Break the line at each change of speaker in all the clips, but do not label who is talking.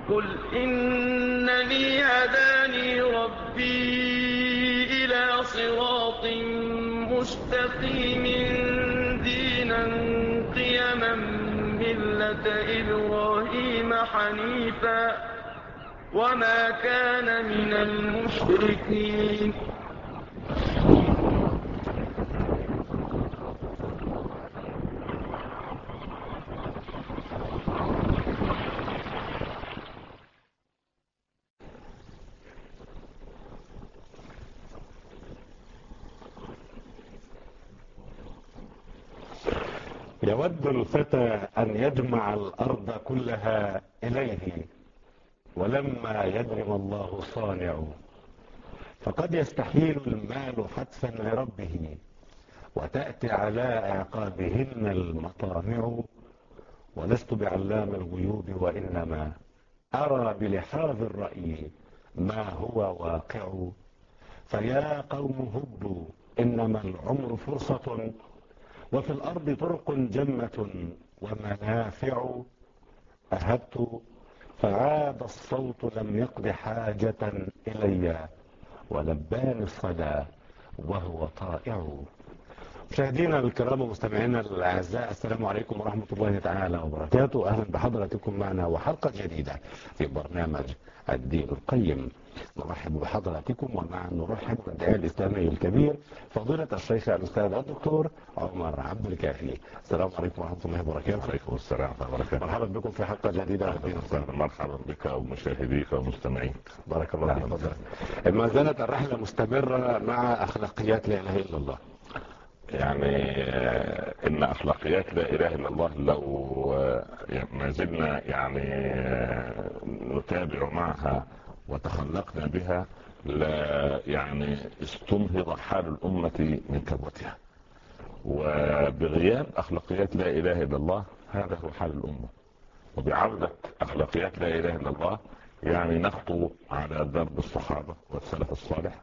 قل إنني هداني ربي إلى صراط مستقيم دينا قيما ملة إبراهيم حنيفا وما كان من المشركين.
يود الفتى أن يجمع الأرض كلها إليه، ولما يدرم الله صانع، فقد يستحيل المال حتفا لربه، وتأتي على أعقابهن المطامع. ولست بعلام الغيوب، وإنما أرى بلحاظ الرأي ما هو واقع. فيا قوم هبوا، إنما العمر فرصة، وفي الأرض طرق جمة ومنافع. أهبت فعاد الصوت لم يقض حاجة إلي، ولباني الصدى وهو طائع. مشاهدينا الكرام ومستمعينا الأعزاء، السلام عليكم ورحمة الله تعالى وبركاته. أهلا بحضراتكم معنا وحلقة جديدة في برنامج الدين القيم. نرحب بحضراتكم ومعا نرحب بالداعية الإسلامي الكبير فضيلة الشيخ الأستاذ الدكتور عمر عبد الكافي. السلام عليكم ورحمة الله وبركاته.
وعليكم السلام ورحمة الله وبركاته.
مرحبا بكم في حلقة جديدة من الدين القيم.
مرحبا بك ومشاهديك ومستمعيك.
بارك الله فيك. تفضل. ما زالت الرحلة مستمرة مع أخلاقيات لا إله إلا الله.
يعني إن أخلاقيات لا إله إلا الله لو ما زلنا يعني نتابع معها وتخلقنا بها، لا يعني استنهض حال الأمة من كبوتها. وبغياب أخلاقيات لا إله إلا الله هذا هو حال الأمة، وبعودة أخلاقيات لا إله إلا الله يعني نخطو على درب الصحابة والسلف الصالح،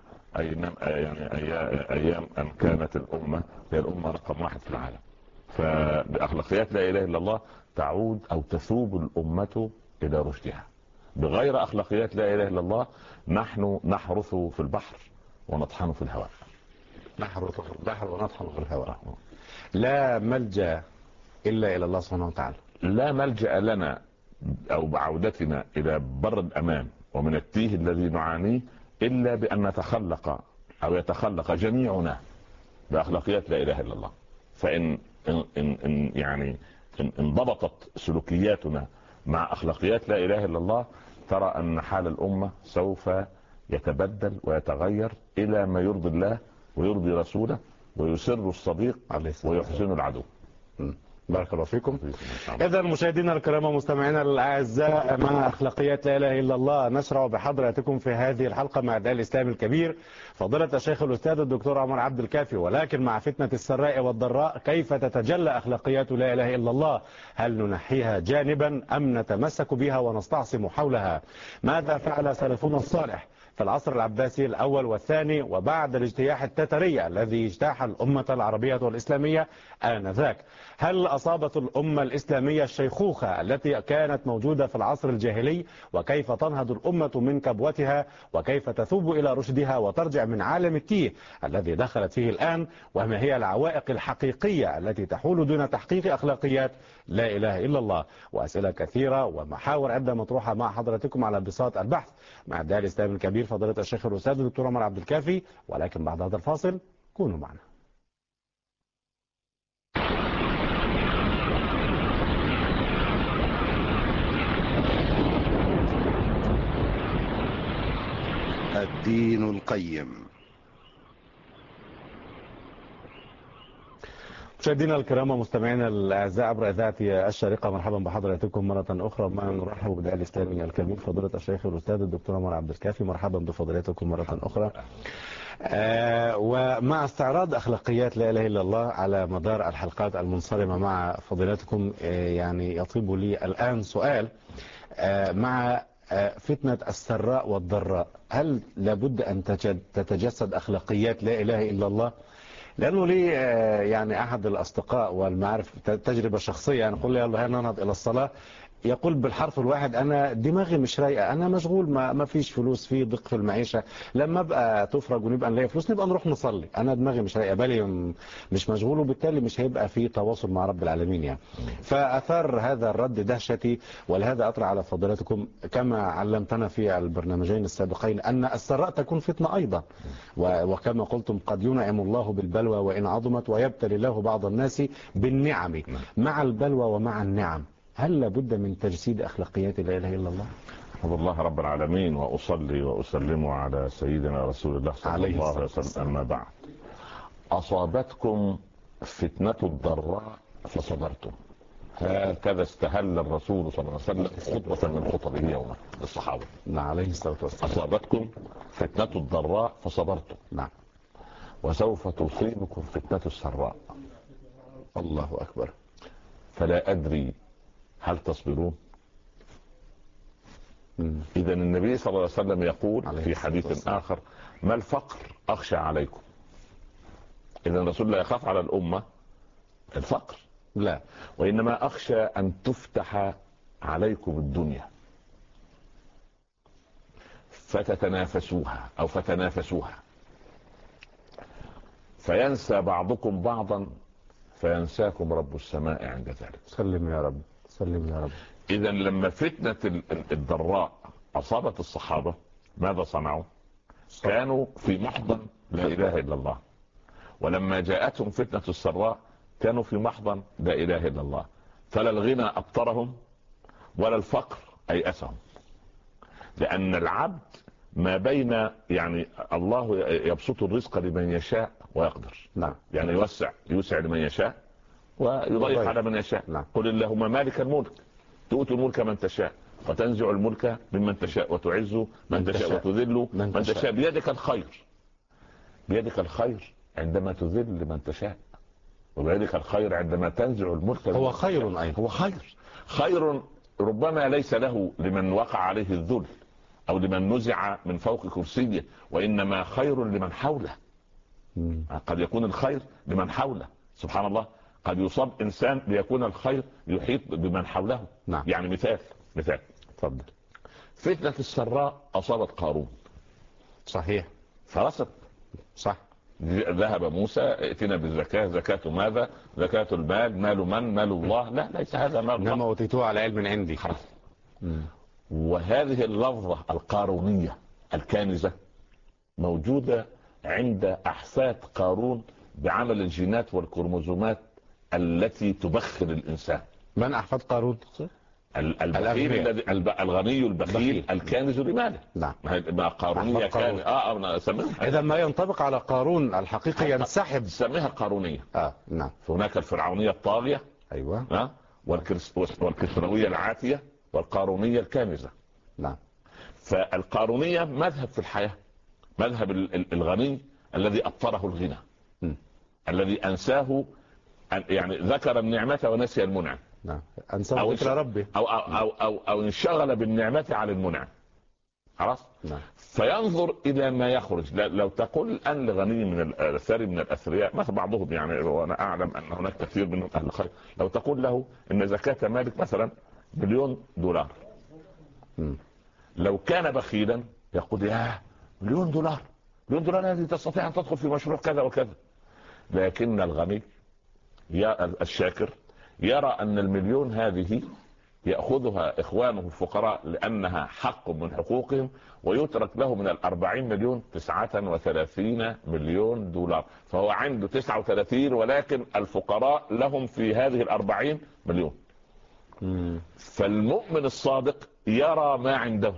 أيام أن كانت الأمة هي الأمة رقم 1 في العالم. فبأخلاقيات لا إله إلا الله تعود أو تثوب الأمة إلى رشدها. بغير أخلاقيات لا إله إلا الله نحن نحرث في البحر ونطحن في الهواء.
نحرث في البحر ونطحن في الهواء. لا ملجأ إلا إلى الله سبحانه وتعالى.
لا ملجأ لنا أو بعودتنا إلى بر الأمان ومن التيه الذي نعانيه إلا بأن نتخلق أو يتخلق جميعنا بأخلاقيات لا إله إلا الله. فإن يعني انضبطت سلوكياتنا مع أخلاقيات لا إله إلا الله، ترى أن حال الأمة سوف يتبدل ويتغير إلى ما يرضي الله ويرضي رسوله ويسر الصديق ويحزن العدو.
بارك الله فيكم. إذا مشاهدينا الكرام ومستمعينا الأعزاء، مع أخلاقيات لا إله إلا الله نشرع بحضراتكم في هذه الحلقة مع الداعي الإسلامي الكبير فضيلة الشيخ الأستاذ الدكتور عمر عبد الكافي. ولكن مع فتنة السراء والضراء كيف تتجلى أخلاقيات لا إله إلا الله؟ هل ننحيها جانبا أم نتمسك بها ونستعصم حولها؟ ماذا فعل سلفنا الصالح في العصر العباسي الأول والثاني وبعد الاجتياح التتري الذي اجتاح الأمة العربية والإسلامية آنذاك؟ هل أصابت الأمة الإسلامية الشيخوخة التي كانت موجودة في العصر الجاهلي؟ وكيف تنهض الأمة من كبوتها وكيف تثوب إلى رشدها وترجع من عالم التيه الذي دخلت فيه الآن؟ وما هي العوائق الحقيقية التي تحول دون تحقيق أخلاقيات لا إله إلا الله؟ وأسئلة كثيرة ومحاور عدة مطروحة مع حضراتكم على بساط البحث مع الداعي الإسلامي الكبير فضيلة الشيخ الأستاذ الدكتور عمر عبد الكافي. ولكن بعد هذا الفاصل كونوا معنا.
الدين القيم.
مشاهدينا الكرام ومستمعينا الاعزاء عبر اذاعه الشارقه، مرحبا بحضراتكم مره اخرى. معنا نرحب بالداعي الاسلامي الكبير فضيله الشيخ الاستاذ الدكتور عمر عبد الكافي. مرحبا بفضيلتكم مره اخرى. ومع استعراض اخلاقيات لا اله الا الله على مدار الحلقات المنصرمه مع فضيلتكم، يعني يطيب لي الان سؤال مع فتنة السراء والضراء، هل لابد أن تتجسد أخلاقيات لا إله إلا الله؟ لأنه لي يعني أحد الأصدقاء والمعارف تجربة شخصية، نقول له يلا ننهض إلى الصلاة، يقول بالحرف الواحد انا دماغي مش رايقه، انا مشغول، ما فيش فلوس، في ضيق في المعيشه، لما ابقى تفرج ونبقى نلاقي فلوس نبقى نروح نصلي، انا دماغي مش رايقه، بالي مش مشغول، وبالتالي مش هيبقى في تواصل مع رب العالمين يعني. فاثار هذا الرد دهشتي، ولهذا اطرح على فضيلتكم كما علمتنا في البرنامجين السابقين ان السراء تكون فتنه ايضا، وكما قلتم قد ينعم الله بالبلوى وان عظمت، ويبتلي الله بعض الناس بالنعم. مع البلوى ومع النعم هل لابد من تجسيد أخلاقيات لا إله إلا الله؟
الحمد لله رب العالمين، وأصلي وأسلم على سيدنا رسول الله صلى الله عليه وسلم. أما بعد، أصابتكم فتنة الضراء فصبرتم، هكذا استهل الرسول صلى الله عليه وسلم خطبة من خطبه يوما للصحابة.
نعم عليه الصلاة والسلام.
أصابتكم فتنة الضراء فصبرتم،
نعم،
وسوف تصيبكم فتنة السراء.
الله أكبر.
فلا أدري هل تصبرون؟ إذا النبي صلى الله عليه وسلم يقول في حديث آخر: ما الفقر أخشى عليكم. إذا الرسول لا يخاف على الأمة الفقر،
لا،
وإنما أخشى أن تفتح عليكم الدنيا فتتنافسوها أو فتنافسوها، فينسى بعضكم بعضا فينساكم رب السماء عند ذلك.
سلم يا رب، سلم يا رب.
إذا لما فتنة الضراء أصابت الصحابة ماذا صنعوا؟ كانوا في محضن لا إله إلا الله. ولما جاءتهم فتنة السراء كانوا في محضن لا إله إلا الله. فلا الغنى أبطرهم ولا الفقر أيأسهم، لأن العبد ما بين يعني الله يبسط الرزق لمن يشاء ويقدر.
نعم.
يعني يوسع لمن يشاء ويضيق على من يشاء.
نعم.
قل اللهم مالك الملك تؤتي الملك من تشاء وتنزع الملك ممن تشاء وتعز من تشاء وتذل من تشاء، بيدك الخير. بيدك الخير عندما تذل من تشاء، وبيدك الخير عندما تنزع الملك.
هو خير أيضا،
هو خير ربما ليس له لمن وقع عليه الذل أو لمن نزع من فوق كرسيه، وإنما خير لمن حوله. قد يكون الخير لمن حوله، سبحان الله. قد يصاب إنسان ليكون الخير يحيط بمن حوله.
نعم.
يعني مثال
تفضل.
فتنة السراء أصابت قارون،
صحيح،
فرست،
صح.
ذهب موسى ائتنا بالزكاة. زكاة ماذا؟ زكاة المال. مال من؟ مال الله. لا، ليس هذا مال الله،
إنما أوتيتوه على علم عندي.
وهذه اللفظة القارونية الكانزة موجودة عند أحفاد قارون بعمل الجينات والكروموزومات التي تبخر الإنسان.
من أحفاد قارون؟
البخيل الغني البخيل الكانز لماله.
نعم.
ما قارونية كان
إذا ما ينطبق على قارون الحقيقي ينسحب.
سميها قارونية.
نعم.
هناك الفرعونية الطاغية،
أيوة،
والكسروية العاتية، والقارونية الكانزة.
نعم.
فالقارونية مذهب في الحياة، مذهب الغني الذي أبطره الغنى، الذي أنساه، يعني ذكر النعمة ونسي المنعم.
نعم. أنساه ذكر ربه،
أو انشغل بالنعمة على المنعم. خلاص.
نعم.
فينظر إلى ما يخرج. لو تقول أن لغني من الثري من الأثرياء، مثل بعضهم يعني، وأنا أعلم أن هناك كثير منهم أهل الخير، لو تقول له إن زكاة مالك مثلا $1,000,000، لو كان بخيلا يقول يا $1,000,000 هذه تستطيع أن تدخل في مشروع كذا وكذا. لكن الغني الشاكر يرى أن $1,000,000 هذه يأخذها إخوانه الفقراء لأنها حق من حقوقهم، ويترك له من 40 مليون $39 مليون، فهو عنده 39 ولكن الفقراء لهم في هذه 40 مليون. فالمؤمن الصادق يرى ما عنده،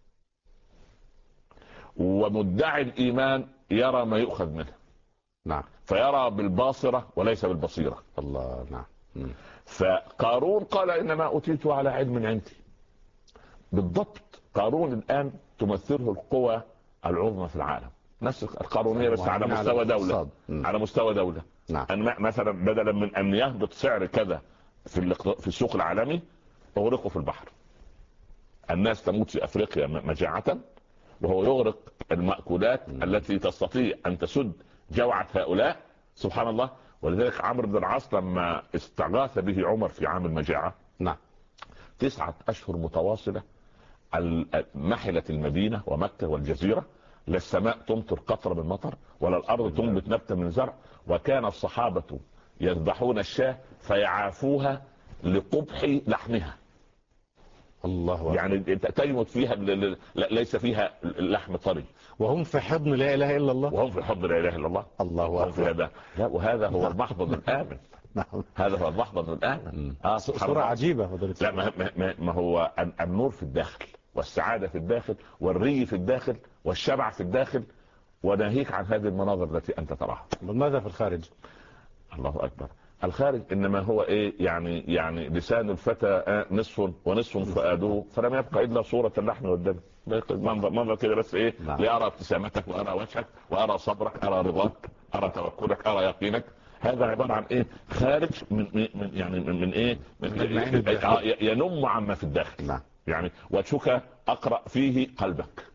ومدعي الإيمان يرى ما يؤخذ منه.
نعم.
فيرى بالباصرة وليس بالبصيرة.
الله. نعم.
فقارون قال إنما أتيت على علم عندي. بالضبط قارون الآن تمثله القوى العظمى في العالم، نفس القارونية بس على مستوى دولة. على مستوى دولة.
نعم.
مثلا بدلا من أن يهبط سعر كذا في السوق العالمي، أغرقه في البحر. الناس تموت في أفريقيا مجاعة، وهو يغرق المأكولات التي تستطيع أن تسد جوعة هؤلاء. سبحان الله. ولذلك عمرو بن العاص لما استغاث به عمر في عام المجاعة،
نعم،
9 أشهر متواصلة محلت المدينة ومكة والجزيرة، لا السماء تمطر قطرة من مطر ولا الأرض تنبت نبتة من زرع. وكان الصحابة يذبحون الشاة فيعافوها لقبح لحمها.
الله أكبر.
يعني تجمد فيها ليس فيها لحم طري،
وهم في حضن لا اله الا الله.
وهم في حضن لا اله الا الله.
الله اكبر.
هذا لا، وهذا هو المحضن الآمن. هذا هو المحضن الآمن.
صورة عجيبة فضلت.
لا ما هو النور في الداخل، والسعادة في الداخل، والري في الداخل، والشبع في الداخل، وناهيك عن هذه المناظر التي أنت تراها.
ماذا في الخارج؟ الله
أكبر. الخارج إنما هو إيه؟ يعني لسان الفتى نصف ونصف فؤاده، فلم يبقى إلا صورة اللحم والدم. منظر كده بس إيه؟ لأرى ابتسامتك، وأرى وجهك، وأرى صبرك، أرى رضاك، أرى توكلك، أرى يقينك. هذا عبارة عن إيه؟ خارج من إيه؟ ينم عما في الداخل. يعني وجهك أقرأ فيه قلبك.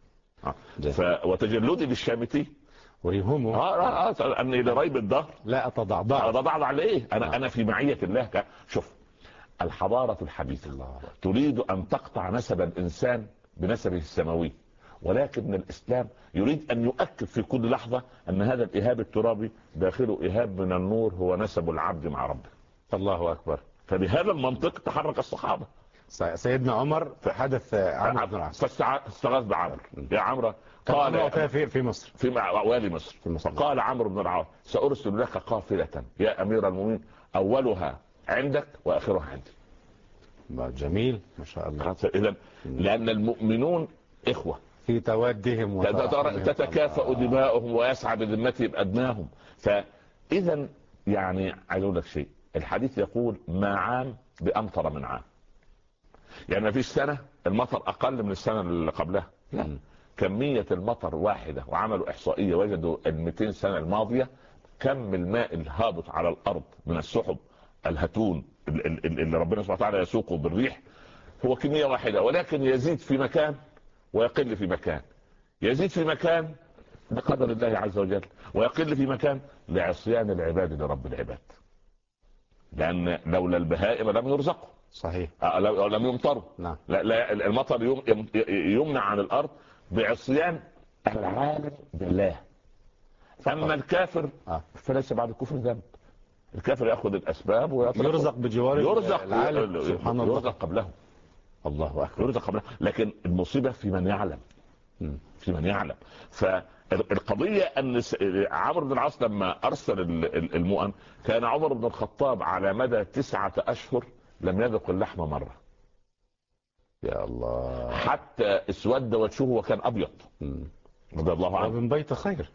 وتجلدي للشامتي
ويهمه
أني لريب الدهر
لا أتضعضع
ليه؟ أنا في معية الله. شوف الحضارة الحديثة تريد أن تقطع نسب الإنسان بنسبه السماوي، ولكن الإسلام يريد أن يؤكد في كل لحظة أن هذا الإهاب الترابي داخله إهاب من النور، هو نسب العبد مع ربه.
الله أكبر.
فبهذا المنطق تحرك الصحابة.
سيدنا عمر في حدث عمرو بن العاص
فاستغاث بعمرو. يا عمرو،
قال في مصر،
في والي مصر. فقال عمرو بن العاص سأرسل لك قافلة يا أمير المؤمنين، أولها عندك وآخرها عندي.
جميل ما شاء الله.
إذن لأن المؤمنون إخوة
في تودهم
تتكافأ دماؤهم ويسعى بذمتهم أدناهم. فإذا يعني عايز أقول لك شيء، الحديث يقول ما عام بأمطر من عام. يعني ما فيش سنة المطر أقل من السنة اللي قبلها، لا. كمية المطر واحدة، وعملوا إحصائية وجدوا 200 سنة الماضية كم الماء الهابط على الأرض من السحب الهتون اللي ربنا سبحانه وتعالى يسوقه بالريح هو كمية واحدة، ولكن يزيد في مكان ويقل في مكان. يزيد في مكان بقدر الله عز وجل، ويقل في مكان لعصيان العباد لرب العباد، لأن لولا البهائم لم يرزقوا.
صحيح.
لم يمطروا.
نعم.
لا المطر يمنع عن الأرض بعصيان العالم بالله. أما الكافر فليس بعد الكفر ذنب. الكافر يأخذ الأسباب
ويرزق بجوار
العالم سبحان الله، يرزق قبله.
الله أكبر.
يرزق قبله، لكن المصيبة في من يعلم. في من يعلم. فالقضية أن عمرو بن العاص لما أرسل المؤن، كان عمر بن الخطاب على مدى 9 أشهر لم يذق اللحم مرة.
يا الله.
حتى اسود وجهه وكان أبيض رضي الله عنه.
ومن بيت خير.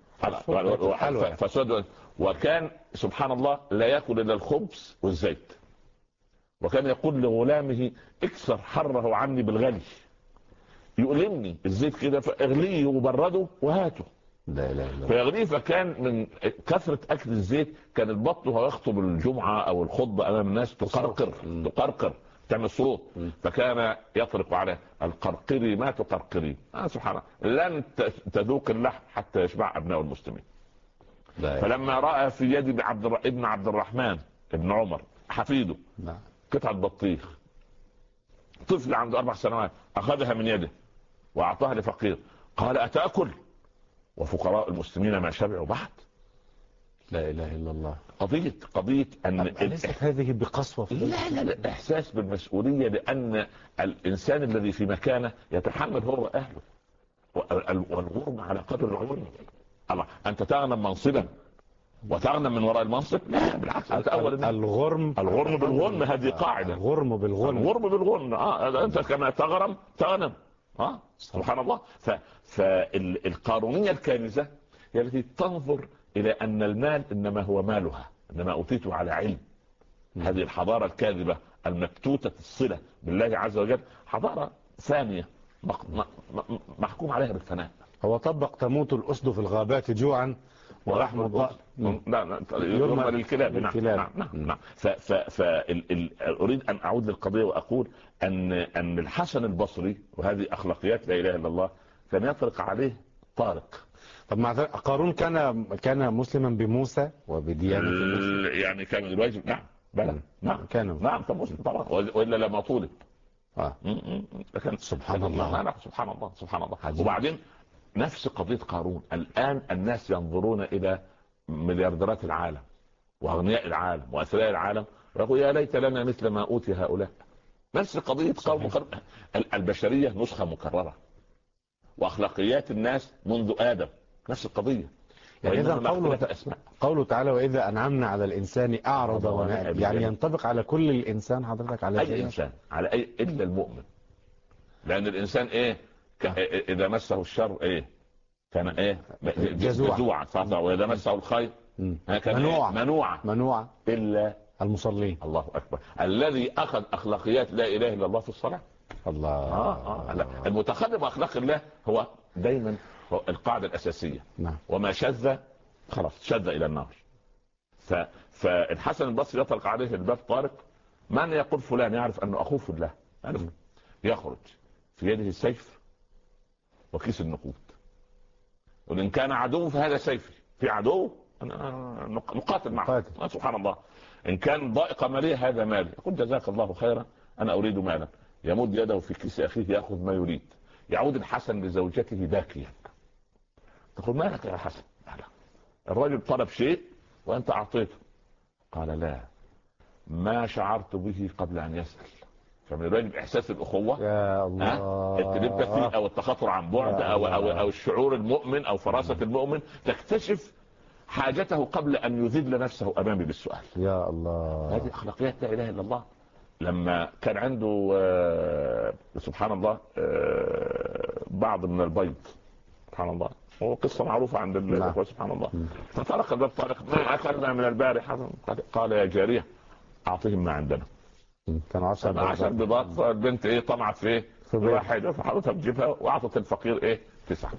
فسود، وكان سبحان الله لا يأكل إلا الخبز والزيت. وكان يقول لغلامه اكسر حره عني بالغلي، يؤلمني الزيت كده فاغليه وبرده وهاته.
لا لا لا.
فيغليه. فكان من كثرة أكل الزيت كان البطن وهو يخطب الجمعة أو الخطبة أمام الناس تقرقر تعمل صوت. فكان يطرق عليه القرقري ما تقرقري. سبحان الله، لن تذوق اللحم حتى يشبع أبناء المسلمين. فلما رأى في يد ابن عبد الرحمن ابن عمر حفيده قطعة بطيخ، طفل عنده 4 سنوات، أخذها من يده وأعطاها لفقير، قال أتأكل؟ وفقراء المسلمين ما شبعوا بعد.
لا إله إلا الله.
قضية أن
ليست هذه بقسوة.
لا إحساس بالمسؤولية، لأن الإنسان الذي في مكانه يتحمل هو وأهله، والغرم على قدر الغرم. الله، أنت تغنم منصبا وتغنم من وراء المنصب؟ لا بالعكس، أنت أول
الغرم
بالغرم، هذه قاعدة.
الغرم بالغرم.
أنت كما تغنم. سبحان الله. فالقارونية الكانزة هي التي تنظر إلى أن المال إنما هو مالها، إنما أوتيته على علم. هذه الحضارة الكاذبة المكتوتة الصلة بالله عز وجل حضارة ثانية محكوم عليها بالفناء.
هو طبق تموت الأسد في الغابات جوعا ولحم الضأن
يرمى للكلاب. نعم. أريد أن أعود للقضية وأقول أن الحسن البصري، وهذه أخلاقيات لا إله إلا الله، كان يطرق عليه طارق.
طب مع قارون كان مسلما بموسى وبديانة
يعني كان الواجب. نعم كان مسلم طبعا، وإلا لما طولب. لكن
سبحان الله.
سبحان الله سبحان الله.
عجيب.
وبعدين نفس قضية قارون. الآن الناس ينظرون إلى مليارديرات العالم وأغنياء العالم وأثرياء العالم ويقول يا ليت لنا مثل ما أوتي هؤلاء. نفس قضية قوم البشرية نسخة مكررة، وأخلاقيات الناس منذ آدم نفس القضية.
يعني إذا قوله تعالى وإذا أنعمنا على الإنسان أعرض ونأب، يعني ينطبق على كل الإنسان حضرتك؟ على
أي إنسان، على أي إلا المؤمن. لأن الإنسان إيه إذا مسه الشر إيه كان إيه جزوعا، وإذا مسه الخير كان منوعا إلا
المصلين.
الله أكبر. الذي أخذ أخلاقيات لا إله إلا الله في الصلاة.
الله.
المتخلف أخلاق الله هو دايما القاعدة الأساسية.
نعم.
وما شذ خلاص شذ إلى النار. فالحسن البصري يطلق عليه الباب طارق، من يقول فلان يعرف أنه أخوه في الله، يخرج في يده السيف وكيس النقود، وإن كان عدو فهذا سيفي، في عدو نقاتل معه. سبحان الله. إن كان ضائقة مالية هذا مالي، يقول جزاك الله خيرا أنا أريد مالا، يمد يده في كيس أخيه يأخذ ما يريد. يعود الحسن لزوجته باكيا، تقول مالك يا حسن؟ لا. الرجل طلب شيء وأنت أعطيته. قال لا، ما شعرت به قبل أن يسأل. فمن الواجب إحساس الأخوة
يا الله،
التلبثي أو التخاطر عن بعد أو الشعور المؤمن أو فراسة المؤمن، تكتشف حاجته قبل أن يذل نفسه أمامي بالسؤال.
يا الله،
هذه أخلاقيات لا إله إلا الله. لما كان عنده سبحان الله بعض من البيض، سبحان الله، هو قصة معروفة عند الأخوة سبحان الله. فطرق الباب طارق، ما أكلنا من البارحة؟ قال يا جارية أعطيهم ما عندنا.
كان 10
بيضات. البنت ايه طمعت في ايه؟ في واحد، فحطتها في جيبها واعطت الفقير ايه 9.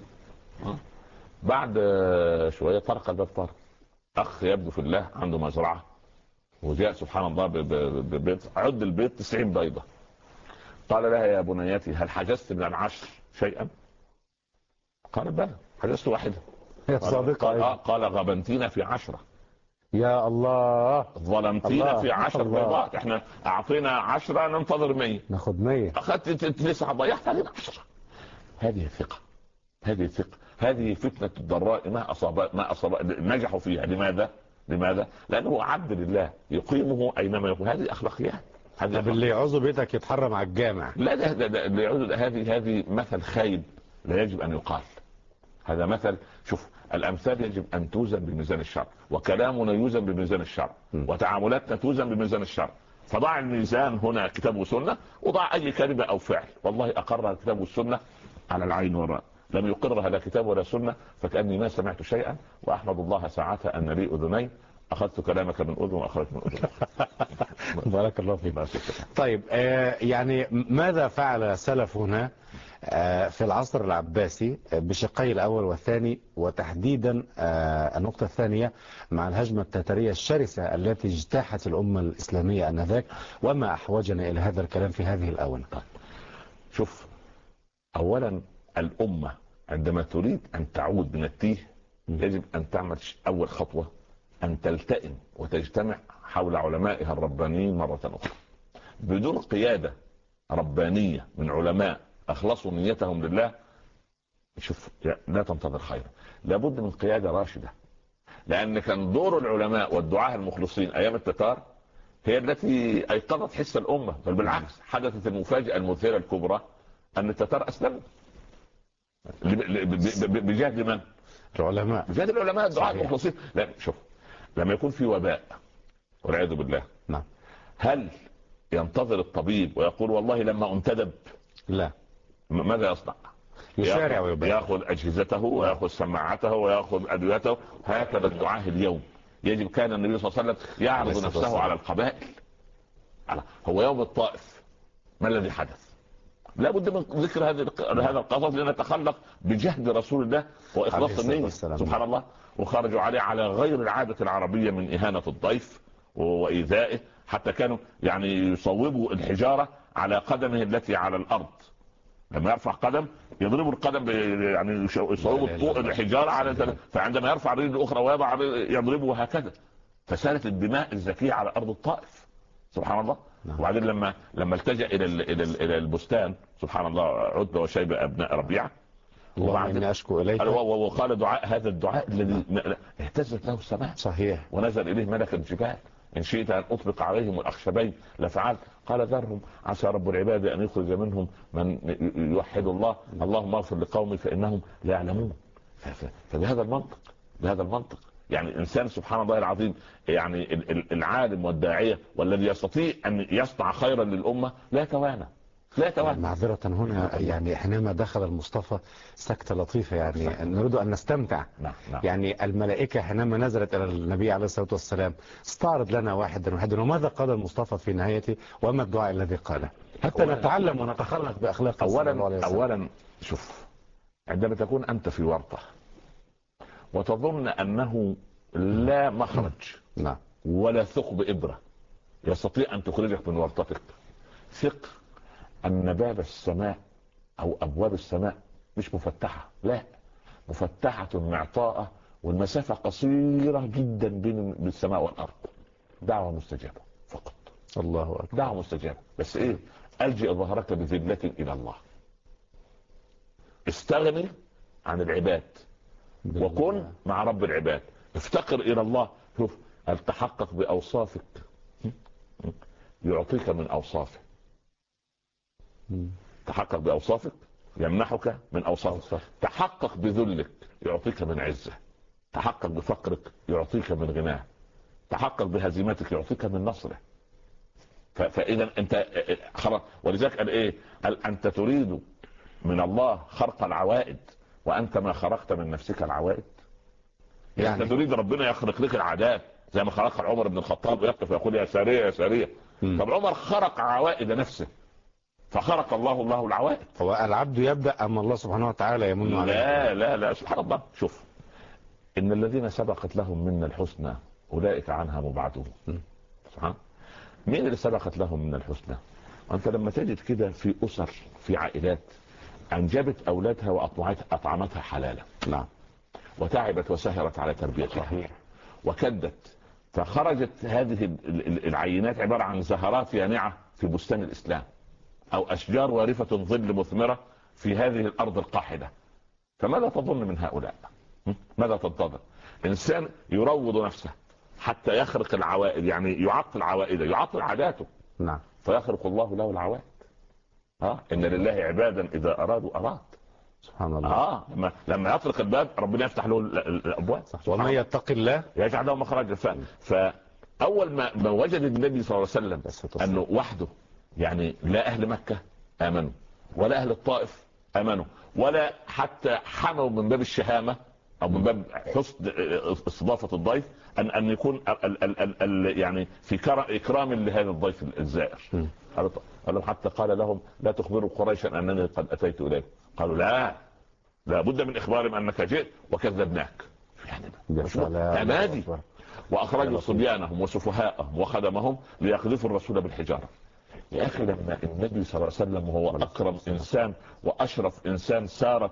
بعد شويه طرق الباب طارق، اخ يبدو في الله عنده مزرعه، وجاء سبحان الله ببيض، عد البيض 90 بيضه. قال لها يا بنيتي هل حجزت من العشر شيئا؟ قال بلى حجزت واحده. قال غبنتينا في 10.
يا الله،
ظلمتينا في 10 بيضات. احنا اعطينا 10 ننتظر 100،
ناخد 100.
اخذت 9 ضيعت علينا 10. هذه ثقة، هذه ثقة، هذه فتنة الضراء ما أصاب نجحوا فيها. لماذا؟ لأنه عبد لله يقيمه أينما يقوم. هذه أخلاقيات.
طب اللي يعوز بيتك يتحرم على الجامع؟
لا، اللي يعوز هذه مثل خايب لا يجب أن يقال. هذا مثل. شوف، الأمثال يجب أن توزن بميزان الشرع، وكلامنا يوزن بميزان الشرع، وتعاملاتنا توزن بميزان الشرع. فضع الميزان هنا كتاب وسنة، وضع أي كلمة أو فعل. والله أقرها الكتاب والسنة على العين والرأس، لم يقرها لا كتاب ولا سنة فكأني ما سمعت شيئا. وأحمد الله ساعتها أن لي أذنين، أخذت كلامك من أذن وأخرجت من أذن.
بارك الله فيك. طيب يعني ماذا فعل سلفنا في العصر العباسي بشقي الأول والثاني، وتحديدا النقطة الثانية مع الهجمة التتارية الشرسة التي اجتاحت الأمة الإسلامية آنذاك، وما أحوجنا إلى هذا الكلام في هذه الآونة؟
شوف، أولا الأمة عندما تريد أن تعود من التيه يجب أن تعمل أول خطوة، أن تلتئم وتجتمع حول علمائها الربانيين مرة أخرى. بدون قيادة ربانية من علماء أخلصوا نيتهم لله، شوف لا تنتظر خيرا. لابد من قيادة راشدة، لأن كان دور العلماء والدعاة المخلصين أيام التتار هي التي أيقظت حس الأمة. بل بالعكس، حدثت المفاجأة المثيرة الكبرى أن التتار أسلموا بجهد من؟
العلماء.
بجهد العلماء الدعاة المخلصين. لا شوف، لما يكون في وباء والعياذ بالله،
نعم،
هل ينتظر الطبيب ويقول والله لما انتدب؟
لا.
ماذا يصنع؟
يشارع ويبايع،
يأخذ أجهزته ويأخذ سماعته ويأخذ أدويته. هكذا الدعاة اليوم. يجب كان النبي صلى الله عليه وسلم يعرض نفسه على القبائل. هو يوم الطائف ما الذي حدث؟ لا بد من ذكر هذا القصص لنتخلق بجهد رسول الله وإخلاص النية. سبحان الله. وخرجوا عليه على غير العادة العربية من إهانة الضيف وإيذائه، حتى كانوا يعني يصوبوا الحجارة على قدمه التي على الأرض. لما يرفع قدم يضربوا القدم يعني يصوبوا الحجارة على، فعندما يرفع الرجل الأخرى ويضع يضربه هكذا. فسالت الدماء الزكية على أرض الطائف. سبحان الله. وبعدين لما التجأ الى البستان سبحان الله عتبة وشيبة ابناء ربيعة
اللهم اني اشكو اليك،
وقال دعاء هذا الدعاء الذي اهتزت له السماء
صحيح،
ونزل اليه ملك الجبال ان شئت ان اطبق عليهم الاخشبين لفعلت، قال ذرهم عسى رب العباد ان يخرج منهم من يوحد الله، اللهم اغفر لقومي فانهم لا يعلمون. فبهذا المنطق يعني الانسان سبحان الله العظيم، يعني العالم والداعيه والذي يستطيع ان يصنع خيرا للامه لا يتوانى.
معذرة هنا يعني حينما دخل المصطفى سكتة لطيفة، يعني نريد أن نستمتع.
نعم.
يعني الملائكة حينما نزلت إلى النبي عليه الصلاة والسلام استعرض لنا واحدا وماذا قال المصطفى في نهايته وما الدعاء الذي قاله حتى نتعلم ونتخلق بأخلاق.
أولا شوف، عندما تكون أنت في ورطة وتظن أنه لا مخرج
نعم
ولا ثقب إبرة يستطيع أن تخرجك من ورطتك، ثق أن باب السماء أو أبواب السماء مش مفتحة، لا مفتحة معطاءة، والمسافة قصيرة جدا بين السماء والأرض. دعوة مستجابة فقط.
الله أكبر.
دعوة مستجابة، بس إيه؟ ألجئ ظهرك بذلة إلى الله، استغني عن العباد وكن مع رب العباد، افتقر إلى الله. شوف، التحقق بأوصافك يعطيك من أوصافه، تحقق بأوصافك يمنحك من أوصافك، تحقق بذلك يعطيك من عزه، تحقق بفقرك يعطيك من غناه، تحقق بهزيمتك يعطيك من نصره. فإذا أنت خلاص، ولذلك قال إيه؟ قال أنت تريد من الله خرق العوائد وأنت ما خرقت من نفسك العوائد. يعني أنت تريد ربنا يخرق لك العادات زي ما خرق عمر بن الخطاب، يقف ويقول يا سارية يا سارية. طب عمر خرق عوائد نفسه فخرق الله العوائد.
هو العبد يبدأ أما الله سبحانه وتعالى يمن عليه.
لا سبحان الله. شوف، إن الذين سبقت لهم منا الحسنى أولئك عنها مبعدون. سبحان، مين اللي سبقت لهم من الحسنى؟ وأنت لما تجد كده في أسر، في عائلات أنجبت أولادها وأطعمتها حلالا،
نعم،
وتعبت وسهرت على تربيتها وكدت، فخرجت هذه العينات عبارة عن زهرات يانعة في بستان الإسلام، أو أشجار وارفة ظل مثمرة في هذه الأرض القاحلة. فماذا تظن من هؤلاء؟ ماذا تنتظر؟ إنسان يروض نفسه حتى يخرق العوائد، يعني يعطل عوائده، يعطل عاداته.
نعم.
فيخرق الله له العوائد. إن لله عبادا إذا أرادوا أراد.
سبحان الله.
لما يطرق الباب ربنا يفتح له الأبواب.
ومن يتق الله
يجعل له مخرجا. فأول ما وجد النبي صلى الله عليه وسلم أنه وحده، يعني لا أهل مكة آمنوا ولا أهل الطائف آمنوا ولا حتى حموا من باب الشهامة أو من باب حسن استضافة الضيف أن يكون يعني في إكرام لهذا الضيف الزائر. قالوا حتى قال لهم لا تخبروا قريشا أنني قد أتيت إليكم. قالوا لا بد من إخبارهم أنك جئت وكذبناك. يعني أمادي. وأخرجوا صبيانهم وسفهاءهم وخدمهم ليقذفوا الرسول بالحجارة. يا أخي، لما النبي صلى الله عليه وسلم وهو أكرم إنسان وأشرف إنسان سار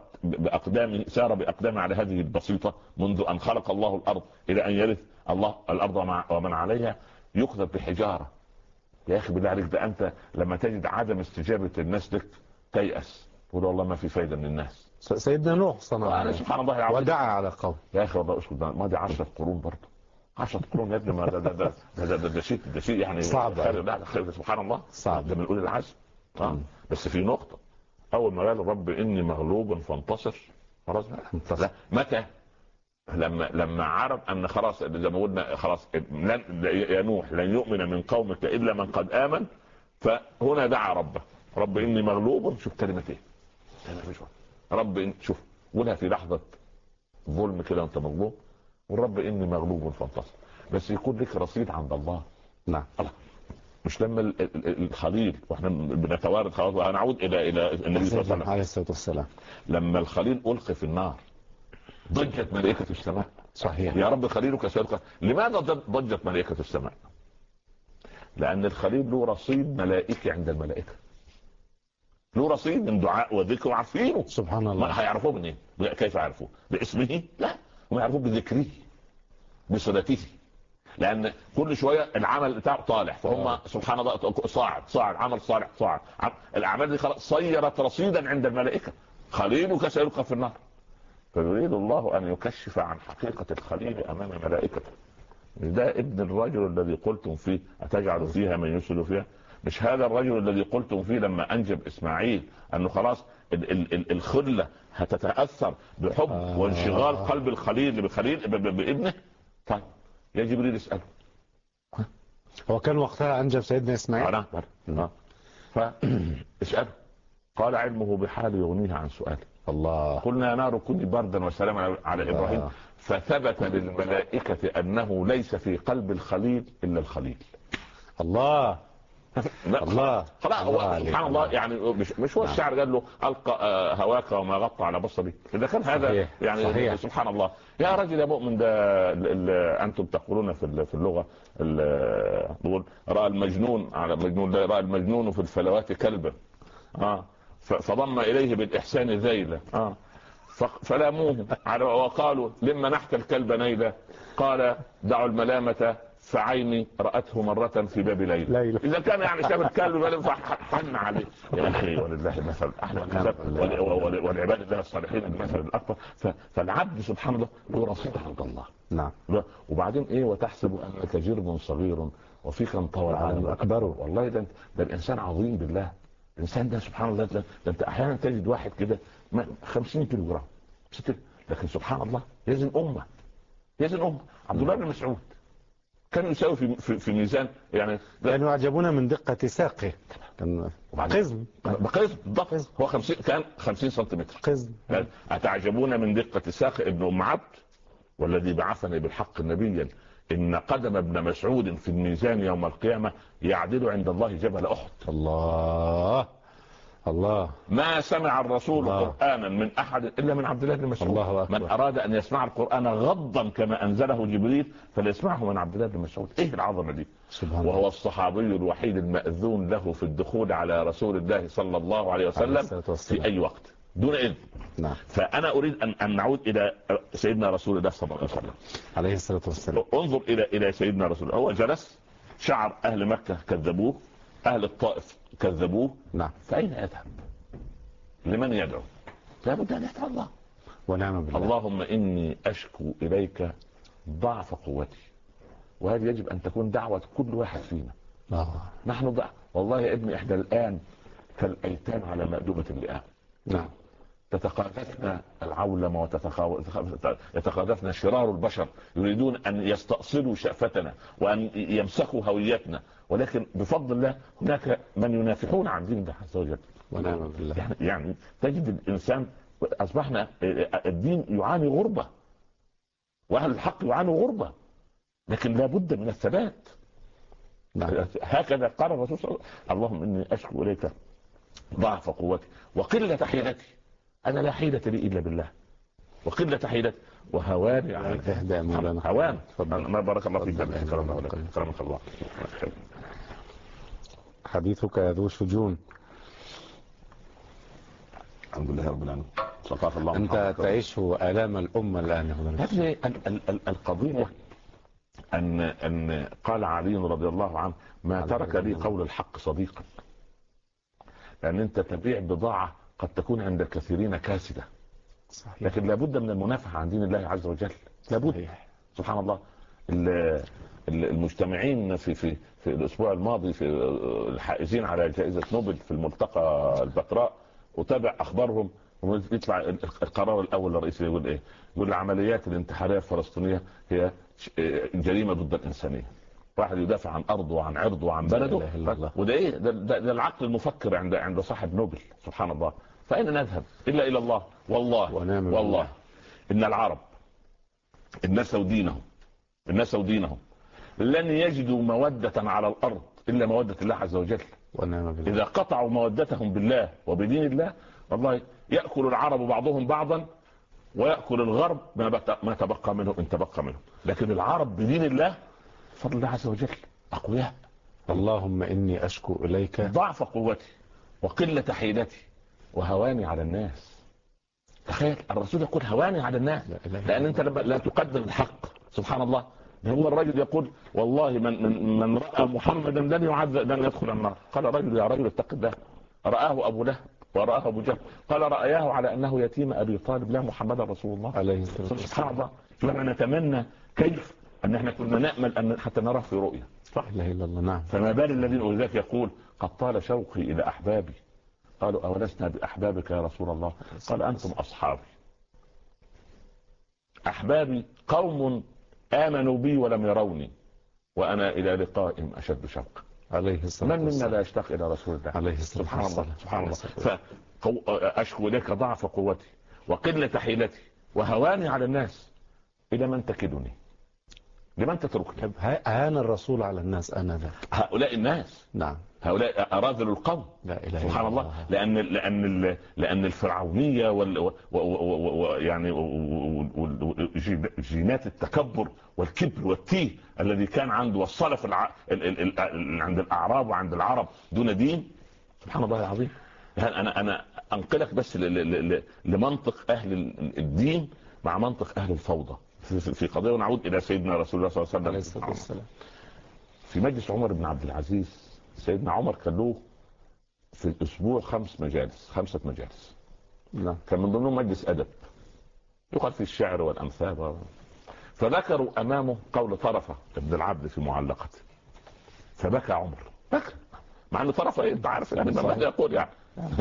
بأقدامه على هذه البسيطة منذ أن خلق الله الأرض إلى أن يرث الله الأرض ومن عليها، يقذف بحجارة. يا أخي بالله عليك، ده أنت لما تجد عدم استجابة الناس لك تيأس، تقول والله ما في فايدة من الناس.
سيدنا نوح صنع
سبحان الله العظيم
ودعا على قوم.
يا أخي والله اسكت، ما دي 10 قرون برضه، 10 قرون يا ابني. ما ده شيء يعني
صعب.
سبحان الله
صعب.
ده بنقول العزم. بس في نقطة، أول ما قال الرب إني مغلوب فانتصر، خلاص بقى. متى؟ لما عرف أن خلاص زي ما قلنا خلاص يا نوح لن يؤمن من قومك إلا من قد آمن، فهنا دعا ربه، رب إني مغلوب. شوف كلمة إيه؟ رب شوف، قولها في لحظة ظلم كده وأنت مغلوب، والرب إني مغلوب فانتصر، بس يكون لك رصيد عند الله.
نعم.
مش لما الخليل، واحنا بنتوارد خلاص، هنعود الى النبي صلى الله
عليه الصلاه والسلام،
لما الخليل القي في النار ضجت ملائكه السماء.
صحيح.
يا رب خليلك سيلقى. لماذا ضجت ملائكه السماء؟ لان الخليل له رصيد ملائكي عند الملائكه، له رصيد من دعاء وذكر وعارفينه.
سبحان الله.
ما هيعرفوه منين؟ كيف يعرفوه؟ باسمه؟ لا، هم يعرفوه بذكره، بصلته. لان كل شويه العمل بتاعه طالع، فهم سبحان الله صاعد عمل صالح صاعد الاعمال دي خلاص صيرت رصيدا عند الملائكه. خليلك سيلقى في النار، فيريد الله ان يكشف عن حقيقه الخليل امام ملائكته. ده ابن الرجل الذي قلتم فيه أتجعل فيها من يفسد فيها؟ مش هذا الرجل الذي قلتم فيه لما أنجب إسماعيل أنه خلاص الخلة هتتأثر بحب وانشغال قلب الخليل بابنه؟ طيب يا جبريل اسأله.
هو كان وقتها أنجب سيدنا إسماعيل؟
فاسأله. قال علمه بحال يغنيه عن سؤاله.
الله.
قلنا يا نار كوني بردا وسلاما على إبراهيم، فثبت للملائكة أنه ليس في قلب الخليل إلا الخليل.
الله.
الله. خلاص هو سبحان الله يعني مش هو الشاعر قال له ألقى هواك وما غطى على بصري؟ إذا كان هذا
صحيح.
يعني
صحيح.
سبحان الله. يا رجل يا مؤمن، ده أنتم تقولون في اللغة نقول رأى المجنون على مجنون، رأى المجنون في الفلوات كلبا فضم إليه بالإحسان ذيلا فلاموه وقالوا لما نحت الكلب نيلا؟ قال دعوا الملامة فعيني رأته مرة في باب ليلى. إذا كان يعني شاف الكلب فحن عليه. يا أخي ولله المثل الأعلى والعباد الله الصالحين المثل الأكبر. فالعبد سبحان الله له رصيد عند الله.
نعم.
وبعدين إيه؟ وتحسب أنك جرم صغير وفيك انطوى العالم أكبر. والله ده الإنسان عظيم بالله. الإنسان ده سبحان الله ده أنت أحيانا تجد واحد كده 50 كيلو جرام لكن سبحان الله يزن أمة. عبد الله بن مسعود كان يساوي في ميزان يعني
كانوا يعجبون من دقة ساقه. قزم
بالضبط. هو 50 كان 50 سنتيمتر
قزم.
أتعجبون من دقة ساق ابن أم عبد والذي بعثني بالحق نبيا إن قدم ابن مسعود في الميزان يوم القيامة يعدل عند الله جبل أحد.
الله.
ما سمع الرسول قرآنا من أحد إلا من عبد الله بن مسعود. من أراد أن يسمع القرآن غضا كما أنزله جبريل فليسمعه من عبد الله بن مسعود. إيه العظمة دي؟ وهو الصحابي الوحيد المأذون له في الدخول على رسول الله صلى الله عليه وسلم في أي وقت دون إذن.
نعم.
فأنا أريد أن نعود إلى سيدنا رسول الله صلى الله عليه وسلم
عليه الصلاة والسلام.
انظر إلى سيدنا رسول الله. هو جلس، شعر أهل مكة كذبوه، أهل الطائف كذبوه.
نعم.
فأين يذهب؟ لمن يدعو؟ لابد أن يدعو الله.
ونعم بالله.
اللهم إني أشكو إليك ضعف قوتي. وهذه يجب أن تكون دعوة كل واحد فينا. نحن والله يا ابني إحدى الآن كالأيتام على مأدوبة اللئام.
نعم.
تتقاذفنا العولمة يتقاذفنا شرار البشر يريدون أن يستأصلوا شأفتنا وأن يمسكوا هويتنا، ولكن بفضل الله هناك من ينافحون عن دين الله عز وجل.
ونعم بالله.
يعني تجد الإنسان أصبحنا الدين يعاني غربة وأهل الحق يعانوا غربة، لكن لا بد من الثبات. هكذا قال الرسول صلى الله عليه وسلم اللهم إني أشكو إليك ضعف قوتي وقلة حيلتي. أنا لا حيلة لي إلا بالله وقلة حيلتي وهواني على هوان. ما بارك الله فيك. كرمك الله.
حديثك ذو شجون.
الحمد لله رب العالمين. صفاك الله.
أنت تعيش آلام الأمة الآن.
هذه القضية أن قال علي رضي الله عنه ما ترك لي قول الحق صديقا، لأن أنت تبيع بضاعة قد تكون عند كثيرين كاسدة. صحيح. لكن لابد من المنافحة عن دين الله عز وجل. لابد. صحيح. سبحان الله. المجتمعين في الأسبوع الماضي في الحائزين على جائزة نوبل في الملتقى البتراء وتابع أخبارهم، ويطلع القرار الأول الرئيسي يقول إيه؟ يقول العمليات الانتحارية الفلسطينية هي جريمة ضد الإنسانية. واحد يدافع عن أرضه وعن عرضه وعن بلده. وده إيه؟ ده العقل المفكر عند صاحب نوبل. سبحان الله. فأين نذهب إلا إلى الله؟ والله إن العرب الناس ودينهم لن يجدوا مودة على الأرض إلا مودة الله عز وجل. إذا قطعوا مودتهم بالله وبدين الله والله يأكل العرب بعضهم بعضا ويأكل الغرب ما تبقى منه إن تبقى منه. لكن العرب بدين الله فضل الله عز وجل أقوياء.
اللهم إني أشكو إليك
ضعف قوتي وقلة حيلتي وهواني على الناس. تخيل الرسول يقول هواني على الناس، لأن أنت لا تقدم الحق سبحان الله هو الرجل يقول والله من راى محمدا لن يدخل النار. قال رجل يا رجل اتق الله، رآه ابو لهب ورآه ابو جهل، قال رآه على انه يتيم ابي طالب لا محمد رسول الله
عليه الصلاة والسلام.
سبحان الله. لما نتمنى كيف ان احنا كنا نامل ان حتى نراه في رؤيا.
لا اله الا الله. نعم.
فما بال الذين ولذلك يقول قد طال شوقي الى احبابي، قالوا اولسنا باحبابك يا رسول الله؟ قال انتم اصحابي. احبابي قوم امنوا بي ولم يروني وانا الى لقائهم اشد شوقا.
عليه الصلاة
من
والسلام.
منا لا يشتاق الى رسول الله؟
عليه الصلاة
سبحان الله
والسلام.
سبحان الله. فاشكو اليك ضعف قوتي وقله حيلتي وهواني على الناس، الى من تكلني؟ لمن تتركني؟
هان الرسول على الناس انذاك.
هؤلاء الناس،
نعم.
هؤلاء اراذل القوم.
لا اله
سبحان
الا
الله.
الله.
لان الفرعونيه يعني جينات التكبر والكبر والتيه الذي كان عنده والصلف عند الاعراب وعند العرب دون دين. سبحان الله العظيم. انا انقلك بس لمنطق اهل الدين مع منطق اهل الفوضى في قضيه، ونعود الى سيدنا رسول الله صلى الله عليه وسلم. في مجلس عمر بن عبد العزيز سيدنا عمر كان له في الاسبوع 5 مجالس.
نعم.
كان من ضمنهم مجلس ادب يقال فيه الشعر والامثال. فذكروا امامه قول طرفه ابن العبد في معلقته، فبكى عمر، بكى مع ان طرفه انت عارف يعني ماذا يقول يعني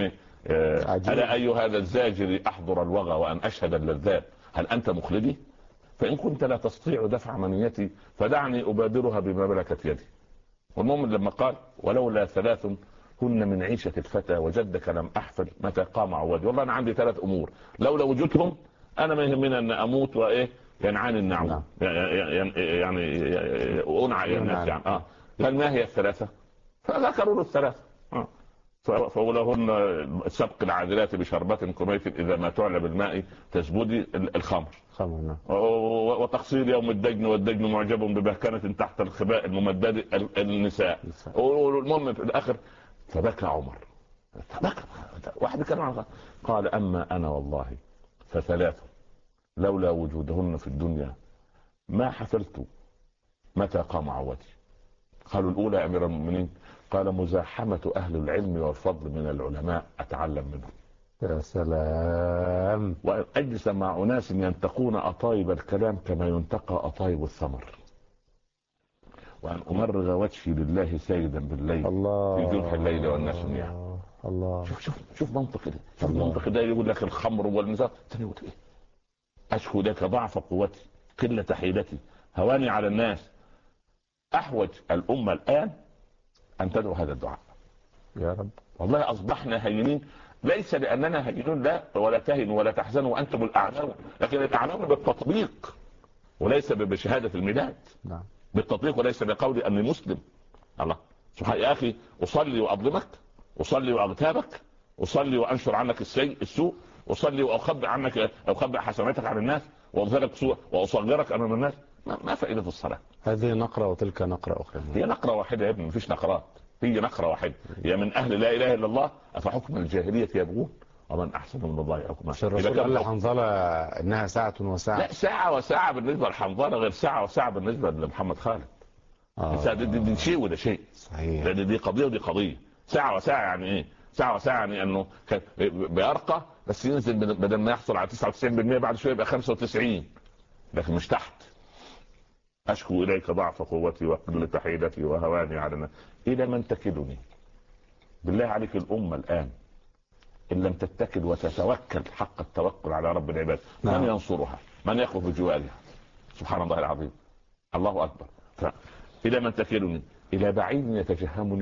الا اي هذا الزاجر احضر الوغى وان اشهد اللذات، هل انت مخلدي؟ فان كنت لا تستطيع دفع منيتي فدعني ابادرها بما ملكت يدي. والمؤمن لما قال ولولا 3 كن من عيشة الفتى وجدك لم أحفل متى قام عوادي. والله أنا عندي 3 أمور لولا وجودهم أنا ما يهمنا أن أموت وإيه ينعاني النعوم يعني أنعى الناس يعني. قال ما هي ال3؟ فذكروا له ال3 فأولهن سبق العادلات بشربة كميت إذا ما تعلى بالماء تزبدي الخمر، وتقصير يوم الدجن والدجن معجب ببهكنة تحت الخباء الممدد النساء. والمهم في الآخر فبكى عمر، فبكى واحد كلام قال أما أنا والله ف3 لولا وجودهن في الدنيا ما حفلت متى قام عودي. قالوا الأولى يا أمير المؤمنين؟ قال مزاحمة أهل العلم والفضل من العلماء أتعلم منهم.
يا سلام.
وأجلس مع أناس ينتقون أطايب الكلام كما ينتقى أطايب الثمر، وأن أمرغ وجهي لله سيدا بالليل
الله
في جنح الليل والناس نيام.
الله.
شوف منطق ده، شوف منطق ده يقول لك الخمر والنساء، تقول إيه؟ أشكو لك ضعف قوتي قلة حيلتي هواني على الناس. أحوج الأمة الآن أن تدعو هذا الدعاء
يا رب.
والله أصبحنا هينين، ليس لأننا هينون لا، ولا تهنوا ولا تحزنوا وأنتم الأعلون، لكن الأعلون بالتطبيق وليس بشهادة الميلاد.
نعم.
بالتطبيق وليس بقول أني مسلم. الله سبحانه يا أخي أصلي وأظلمك، أصلي وأغتابك، أصلي وأنشر عنك السوء، أصلي وأخبئ عنك أخبئ حسناتك عن الناس وأظهرك سوء وأصغرك أمام الناس. ما فائدة الصلاة؟
هذه نقرة وتلك نقرة أخرى.
هي نقرة واحدة يا ابني، مفيش نقرات، هي نقرة واحدة. هي من أهل لا إله إلا الله أفحكم الجاهلية يبغون ومن أحسن من الله حكما.
الرسول قال لحنظلة إنها ساعة وساعة.
لا، ساعة وساعة بالنسبة لحنظلة غير ساعة وساعة بالنسبة لمحمد خالد. دي شيء وده شيء صحيح. دي قضية ودي قضية. ساعة وساعة يعني إيه؟ ساعة وساعة يعني أنه بيرقى بس ينزل بدل ما يحصل على 99% بعد شوية يبقى 95، لكن مش تحت. أشكو إليك ضعف قوتي وقلة حيلتي وهواني على الناس إلى من تكلني؟ بالله عليك الأمة الآن إن لم تتكل وتتوكل حق التوكل على رب العباد من ينصرها؟ من يقف بجوارها؟ سبحان الله العظيم. الله أكبر. إلى من تكلني؟ إلى بعيد يتجهمني.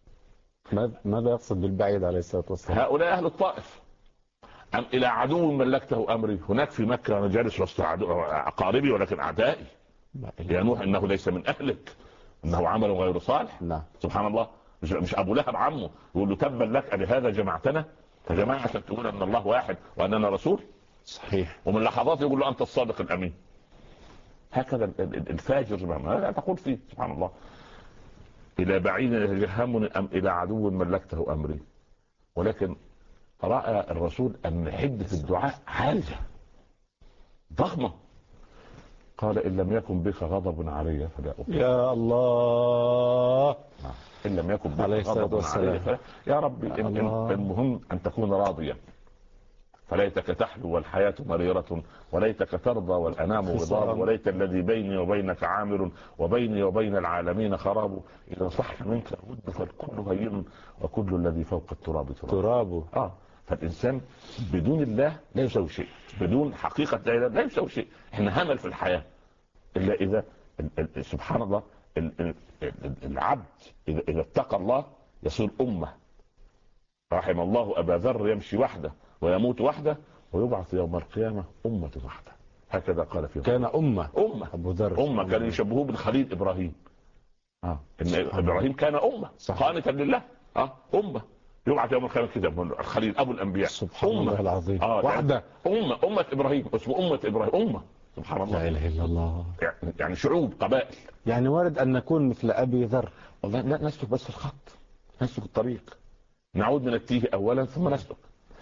ماذا يقصد بالبعيد عليه الصلاة والسلام؟
هؤلاء أهل الطائف. أم إلى عدو ملكته أمري؟ هناك في مكة أنا جالس وسط أقاربي ولكن أعدائي. يا نوح إنه ليس من أهلك إنه عمل غير صالح.
لا.
سبحان الله. مش أبو لهب عمه يقول له تبا لك لهذا جمعتنا؟ فجماعة عشان تقول أن الله واحد وأننا رسول.
صحيح.
ومن لحظات يقول له أنت الصادق الأمين. هكذا الفاجر ماذا تقول فيه؟ سبحان الله. إلى بعيد يتجهمني أم إلى عدو ملكته أمري؟ ولكن رأى الرسول أن حدة الدعاء عالية ضخمة. قال إن لم يكن بك غضب علي فلا أبالي.
يا الله.
إن لم يكن بك
عليه الصلاة
غضب
والسلام.
علي فلا. يا ربي
الله.
المهم أن تكون راضيا، فليتك تحلو والحياة مريرة، وليتك ترضى والأنام غضاب، وليت الذي بيني وبينك عامر وبيني وبين العالمين خراب، إذا صح منك الود فالكل هين وكل الذي فوق التراب
ترابه.
فالإنسان بدون الله لا يسوي شيء، بدون حقيقة لا إله لا يسوي شيء. احنا همل في الحياة إلا إذا سبحان الله العبد إذا اتقى الله يصير أمة. رحم الله أبا ذر يمشي وحده ويموت وحده ويبعث يوم القيامة أمة وحده، هكذا قال فيه.
كان أمة
أبو ذر كان يشبهوه بالخليل إبراهيم. إن إبراهيم كان أمة قانتا لله. أمة يبعث يوم القيامة كده الخليل أبو الأنبياء.
سبحان الله العظيم. وحده
أمة إبراهيم اسمه أمة إبراهيم. سبحان الله.
لا إله إلا الله.
يعني شعوب قبائل.
يعني وارد أن نكون مثل أبي ذر.
والله لا نسلك بس الخط، نسلك الطريق، نعود من التيه أولا ثم نسلك.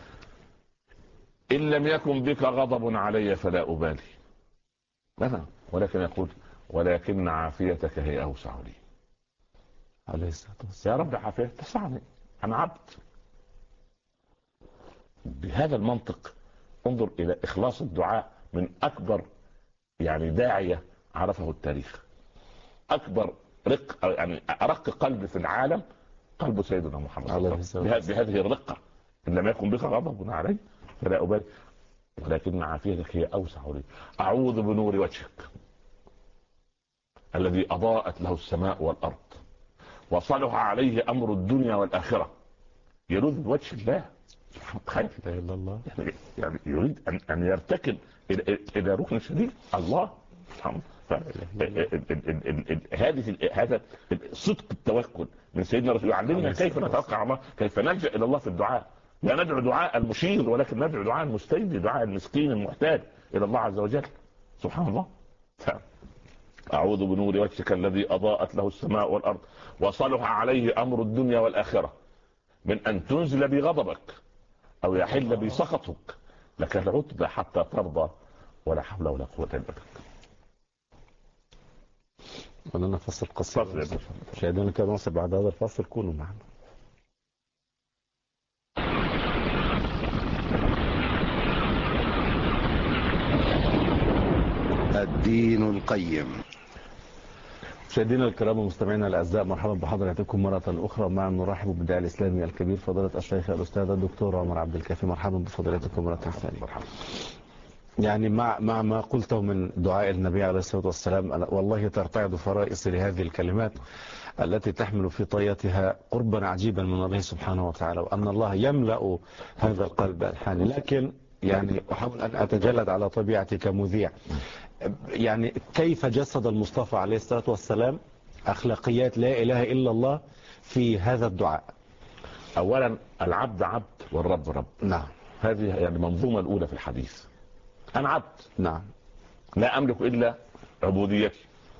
إن لم يكن بك غضب علي فلا أبالي. ولكن يقول ولكن عافيتك هي أوسع لي.
عليه الصلاة والسلام.
يا رب عافيتك تسعني، أنا عبد. بهذا المنطق انظر إلى إخلاص الدعاء من أكبر يعني داعية عرفه التاريخ. أكبر يعني أرق قلب في العالم قلب سيدنا محمد بهذه الرقة. إن لم يكن بك غضب علي فلا أبالي ولكن عافيتك هي أوسع لي. أعوذ بنور وجهك الذي أضاءت له السماء والأرض وصلح عليه أمر الدنيا والآخرة. يلوذ بوجه الله سبحانه
الله.
يعني يريد أن يرتكن إلى ركن شديد الله سبحانه. هذا صدق التوكل من سيدنا رسول يعلمنا كيف نتوقع الله، كيف نلجأ إلى الله في الدعاء. لا ندعو دعاء المشير ولكن ندعو دعاء المستجيب، دعاء المسكين المحتاج إلى الله عز وجل. سبحان الله. أعوذ بنور وجهك الذي أضاءت له السماء والأرض وصلح عليه أمر الدنيا والآخرة من أن تنزل بغضبك أو يحل بسخطك، لك العتبى حتى ترضى ولا حول ولا قوة إلا بك.
ولنا فصل قصير مشاهدينا الكرام، بعد هذا الفصل كونوا معنا.
الدين القيم.
مشاهدينا الكرام ومستمعينا الاعزاء، مرحبا بحضراتكم مره اخرى. معنا نرحب بالداعي الاسلامي الكبير فضيله الشيخ الاستاذ الدكتور عمر عبد الكافي. مرحبا بفضيلتكم مره ثانيه. يعني مع ما قلته من دعاء النبي عليه الصلاه والسلام، والله ترتعد فرائصي لهذه الكلمات التي تحمل في طياتها قربا عجيبا من الله سبحانه وتعالى، وان الله يملا هذا القلب الحاني. لكن يعني احاول ان اتجلد على طبيعتي كمذيع. يعني كيف جسد المصطفى عليه الصلاة والسلام أخلاقيات لا إله إلا الله في هذا الدعاء؟
أولا العبد عبد والرب رب.
نعم.
هذه يعني المنظومة الأولى في الحديث. أنا عبد.
نعم.
لا أملك إلا عبوديتي،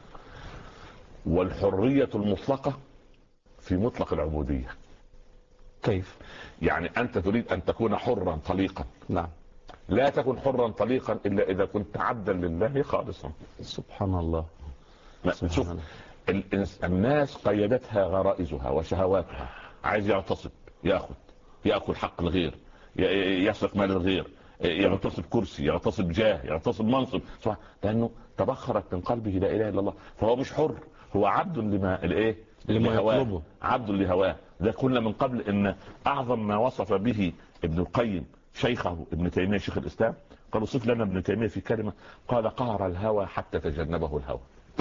والحرية المطلقة في مطلق العبودية.
كيف؟
يعني أنت تريد أن تكون حرا طليقا.
نعم.
لا تكن حرا طليقا إلا إذا كنت عبدا لله خالصا.
سبحان الله.
شوف الناس قيدتها غرائزها وشهواتها، عايز يغتصب يأخذ حق الغير، يسرق مال الغير، يغتصب كرسي، يغتصب جاه، يغتصب منصب، لأنه تبخرت من قلبه لا إله إلا الله. فهو مش حر، هو عبد لما يطلبه، عبد لهواه. ده كنا من قبل ان اعظم ما وصف به ابن القيم شيخه ابن تيمية شيخ الاسلام، قال وصف لنا ابن تيمية في كلمة، قال قهر الهوى حتى تجنبه الهوى.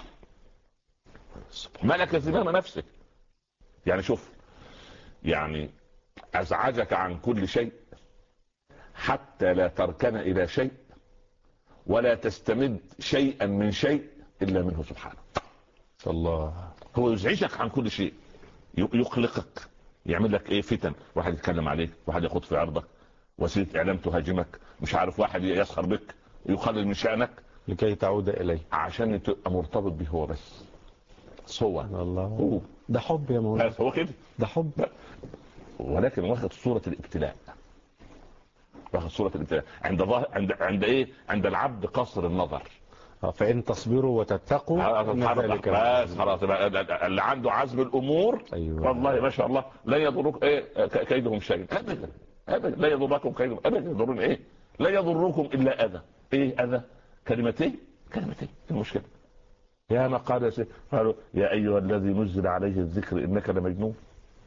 ملك زمام نفسك. يعني شوف، يعني ازعجك عن كل شيء حتى لا تركن الى شيء ولا تستمد شيئا من شيء الا منه سبحانه.
الله.
هو يزعجك عن كل شيء، يقلقك، يعمل لك فتن، واحد يتكلم عليك، واحد يخوض في عرضك، وسيله اعلام تهاجمك، مش عارف، واحد يسخر بك، يقلل من شأنك
لكي تعود اليه،
عشان تبقى مرتبط به هو بس. هو
الله. ده حب يا مولانا.
هو كده،
ده حب.
ولكن واخد صورة الابتلاء، واخد صورة الابتلاء عند عند العبد قصر النظر.
فإن تصبروا وتتقوا ذلك
بس خلاص اللي عنده عزم الامور.
أيوة.
والله ما شاء الله لا يضرك كيدهم شيء ابدا ابدا، لا يضركم كيدهم ابدا. يضرون ايه؟ لا يضركم الا اذى. ايه اذى؟ كلمتين المشكله. يا ما قال قالوا يا ايها الذي نزل عليه الذكر انك لمجنون.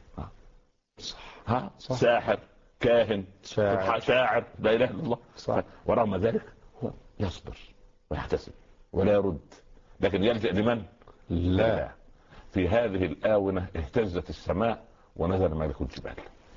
صح. ساحر، كاهن، شاعر، لا اله الا الله. صح. ورغم ذلك هو يصبر ويحتسب ولا يرد، لكن يلجأ لمن؟ لا. في هذه الآونة اهتزت السماء ونزل ملك الجبال.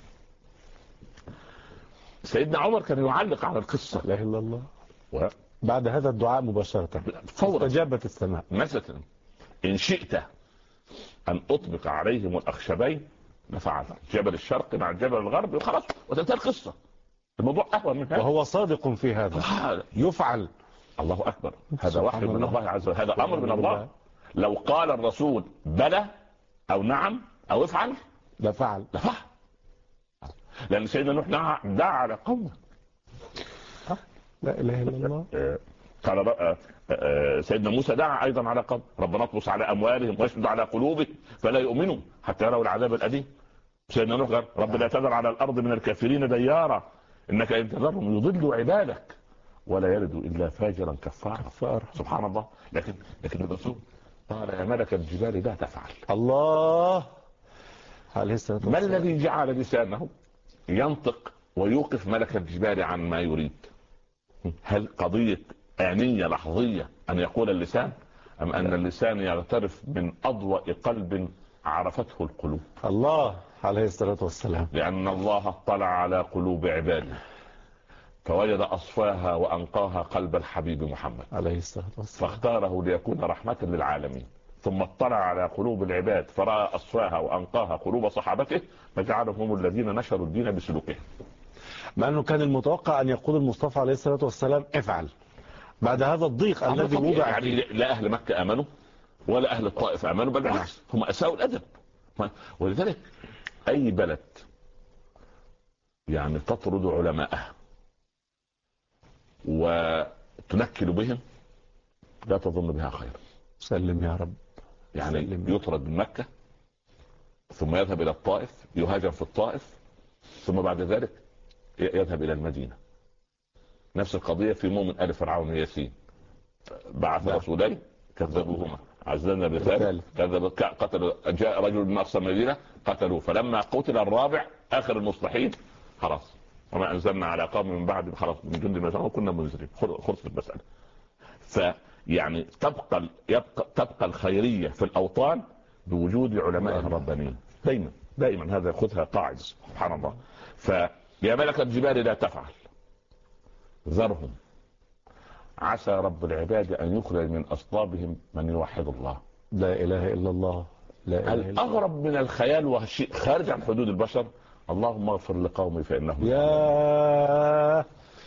سيدنا عمر كان يعلق على القصة.
لا اله الا الله. بعد هذا الدعاء مباشرة
فورا
استجابت السماء.
مثلا إن شئت أن أطبق عليهم الأخشبين لفعل، جبل الشرق مع جبل الغرب وخلاص وتنتهي القصة. الموضوع أهون من هذا.
وهو صادق في هذا. يفعل. الله
أكبر. هذا وحي من الله عز وجل، هذا أمر من الله. لو قال الرسول بلى أو نعم أو افعل
لفعل.
لأن سيدنا نوح دعا على قومه.
لا إله إلا الله.
قال سيدنا موسى دعا أيضا على قوم ربنا اطمس على أموالهم واشدد على قلوبهم فلا يؤمنوا حتى يروا العذاب الأليم. سيدنا نوح قال رب لا تذر على الأرض من الكافرين ديارا إنك إن تذرهم يضلوا عبادك ولا يلدوا إلا فاجرا كفارا. سبحان الله. لكن الرسول قال يا ملك الجبال لا تفعل.
الله.
ما الذي جعل لسانه ينطق ويوقف ملك الجبال عن ما يريد؟ هل قضية آنية لحظية أن يقول اللسان، أم أن اللسان يغترف من أضوء قلب عرفته القلوب؟
الله عليه الصلاة والسلام.
لأن الله اطلع على قلوب عباده فوجد أصفاها وأنقاها قلب الحبيب محمد
عليه الصلاة والسلام،
فاختاره ليكون رحمة للعالمين. ثم اطلع على قلوب العباد فرأى أصفاها وأنقاها قلوب صحابته فجعلهم هم الذين نشروا الدين بسلوكهم.
مع أنه كان المتوقع أن يقول المصطفى عليه الصلاة والسلام افعل بعد هذا الضيق الذي وضع
يعني لا أهل مكة آمنوا ولا أهل الطائف آمنوا، بل بالعكس هم أساءوا الأدب. ولذلك أي بلد يعني تطرد علماءها وتنكل بهم لا تظن بها خير.
سلم يا رب.
يعني يطرد من مكة ثم يذهب إلى الطائف، يهاجم في الطائف، ثم بعد ذلك يذهب إلى المدينة. نفس القضية في مؤمن آل فرعون ياسين، بعث رسولين كذبوهما عزلنا بثالث قتلوا، جاء رجل من أقصى المدينة قتلوه، فلما قتل الرابع آخر المصلحين خلاص وما أنزلنا على قوم من بعد خلاص من جند المسلمين وكنا منذرين، خلصت المسألة. فيعني تبقى الخيرية في الأوطان بوجود علماء ربانيين دائما هذا خذها قاعدة. سبحان الله. فيا ملك الجبال لا تفعل، ذرهم عسى رب العباد أن يخرج من أصلابهم من يوحد الله.
لا إله إلا الله. لا إله إلا الله.
الأغرب من الخيال وشيء خارج عن حدود البشر، اللهم اغفر لقومي فإنهم
يا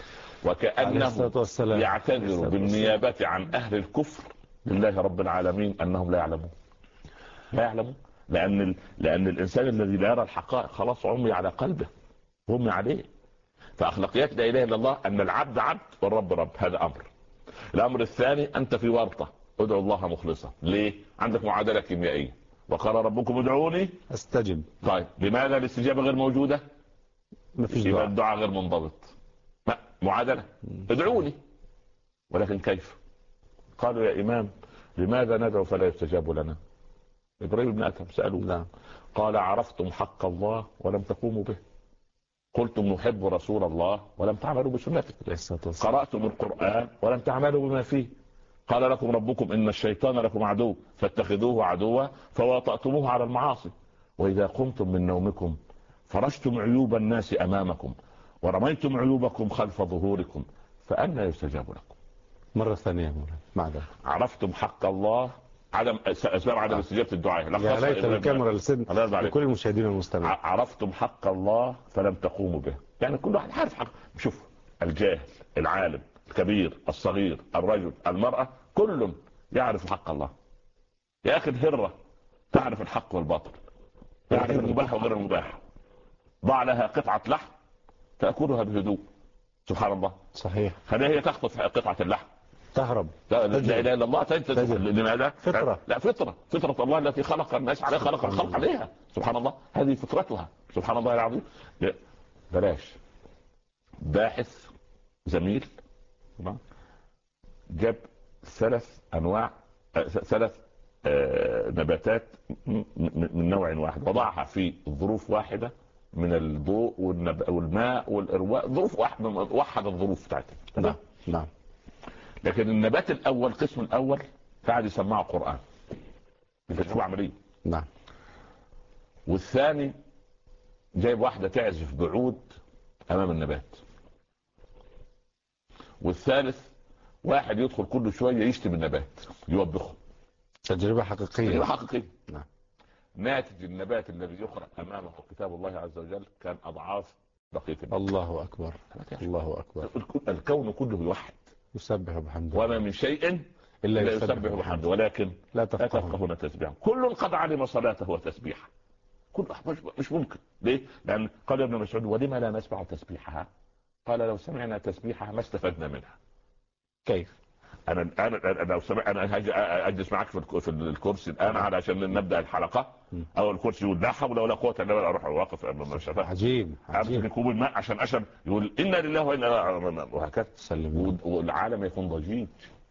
وكأنه يعتذر بالنيابة عن أهل الكفر لله رب العالمين أنهم لا يعلمون. لأن الإنسان الذي لا يرى الحقائق خلاص عمي على قلبه عمي عليه. فأخلاقيات لا إله إلا الله أن العبد عبد والرب رب، هذا أمر. الأمر الثاني أنت في ورطة، ادعو الله مخلصا. ليه؟ عندك معادلة كيميائية، وقال ربكم ادعوني
استجب.
طيب لماذا الاستجابة غير موجودة؟
مفيش
يبقى الدعاء غير منضبط. معادلة ادعوني، ولكن كيف؟ قالوا يا إمام لماذا ندعو فلا يستجاب لنا؟ إبراهيم بن أدهم سألوه.
نعم.
قال عرفتم حق الله ولم تقوموا به، قلتم نحب رسول الله ولم تعملوا بسنته، قرأتم القرآن ولم تعملوا بما فيه، قال لكم ربكم إن الشيطان لكم عدو فاتخذوه عدوا فواطأتموه على المعاصي، وإذا قمتم من نومكم فرشتم عيوب الناس أمامكم ورميتم عيوبكم خلف ظهوركم فأنى يستجاب لكم.
مرة ثانية مولانا.
عرفتم حق الله، عدم أسباب عدم استجابة الدعاء.
يا ليت الكاميرا لكل المشاهدين والمستمعين.
عرفتم حق الله فلم تقوموا به. يعني كل واحد عارف حق. شوف الجاهل العالم الكبير الصغير الرجل المرأة كل يعرف حق الله. يا أخي الهرة تعرف الحق والباطل، تعرف المباح وغير المباح. ضع لها قطعة لحم تأكلها بهدوء. سبحان الله.
صحيح.
هذه هي تخطف قطعة اللحم
تهرب.
لا اله الا الله. لماذا؟
فطره.
لا فطره الله التي خلق الناس عليها، خلق الخلق عليها، سبحان الله. هذه فطرتها، سبحان الله العظيم. بلاش باحث زميل جاب 3 أنواع 3 نباتات من نوع واحد، وضعها في ظروف واحدة من الضوء والماء والإرواء، ظروف واحدة، وحد الظروف بتاعتها.
نعم نعم.
لكن النبات الأول، القسم الأول، قاعد يسمعه قرآن بتجربة عملية.
نعم.
والثاني جايب واحدة تعزف بعود أمام النبات. والثالث واحد يدخل كل شوية يشتم النبات يوبخه.
تجربة حقيقية.
تجربة حقيقية.
نعم.
ناتج النبات الذي يقرأ أمامه كتاب الله عز وجل كان أضعاف بقية النبات.
الله أكبر. الله أكبر.
الكون كله يوحد،
يسبح بحمده،
وما من شيء إلا يسبح بحمده، ولكن لا تفقهون تسبيحه. كل قد علم صلاته وتسبيحه. كل مش ممكن. ليه؟ لأن قال ابن مسعود: ولما لا نسمع تسبيحها؟ قال: لو سمعنا تسبيحها ما استفدنا منها.
كيف؟
انا لو سمعت انا اجلس معك في الكرسي الان علشان نبدا الحلقه، او الكرسي يقول لا حول ولا قوه الا بالله، اروح واقف امام الشفاه
عجيب
امسك كوب الماء عشان اشرب، يقول انا لله وانا وهكذا، والعالم يكون ضجيج.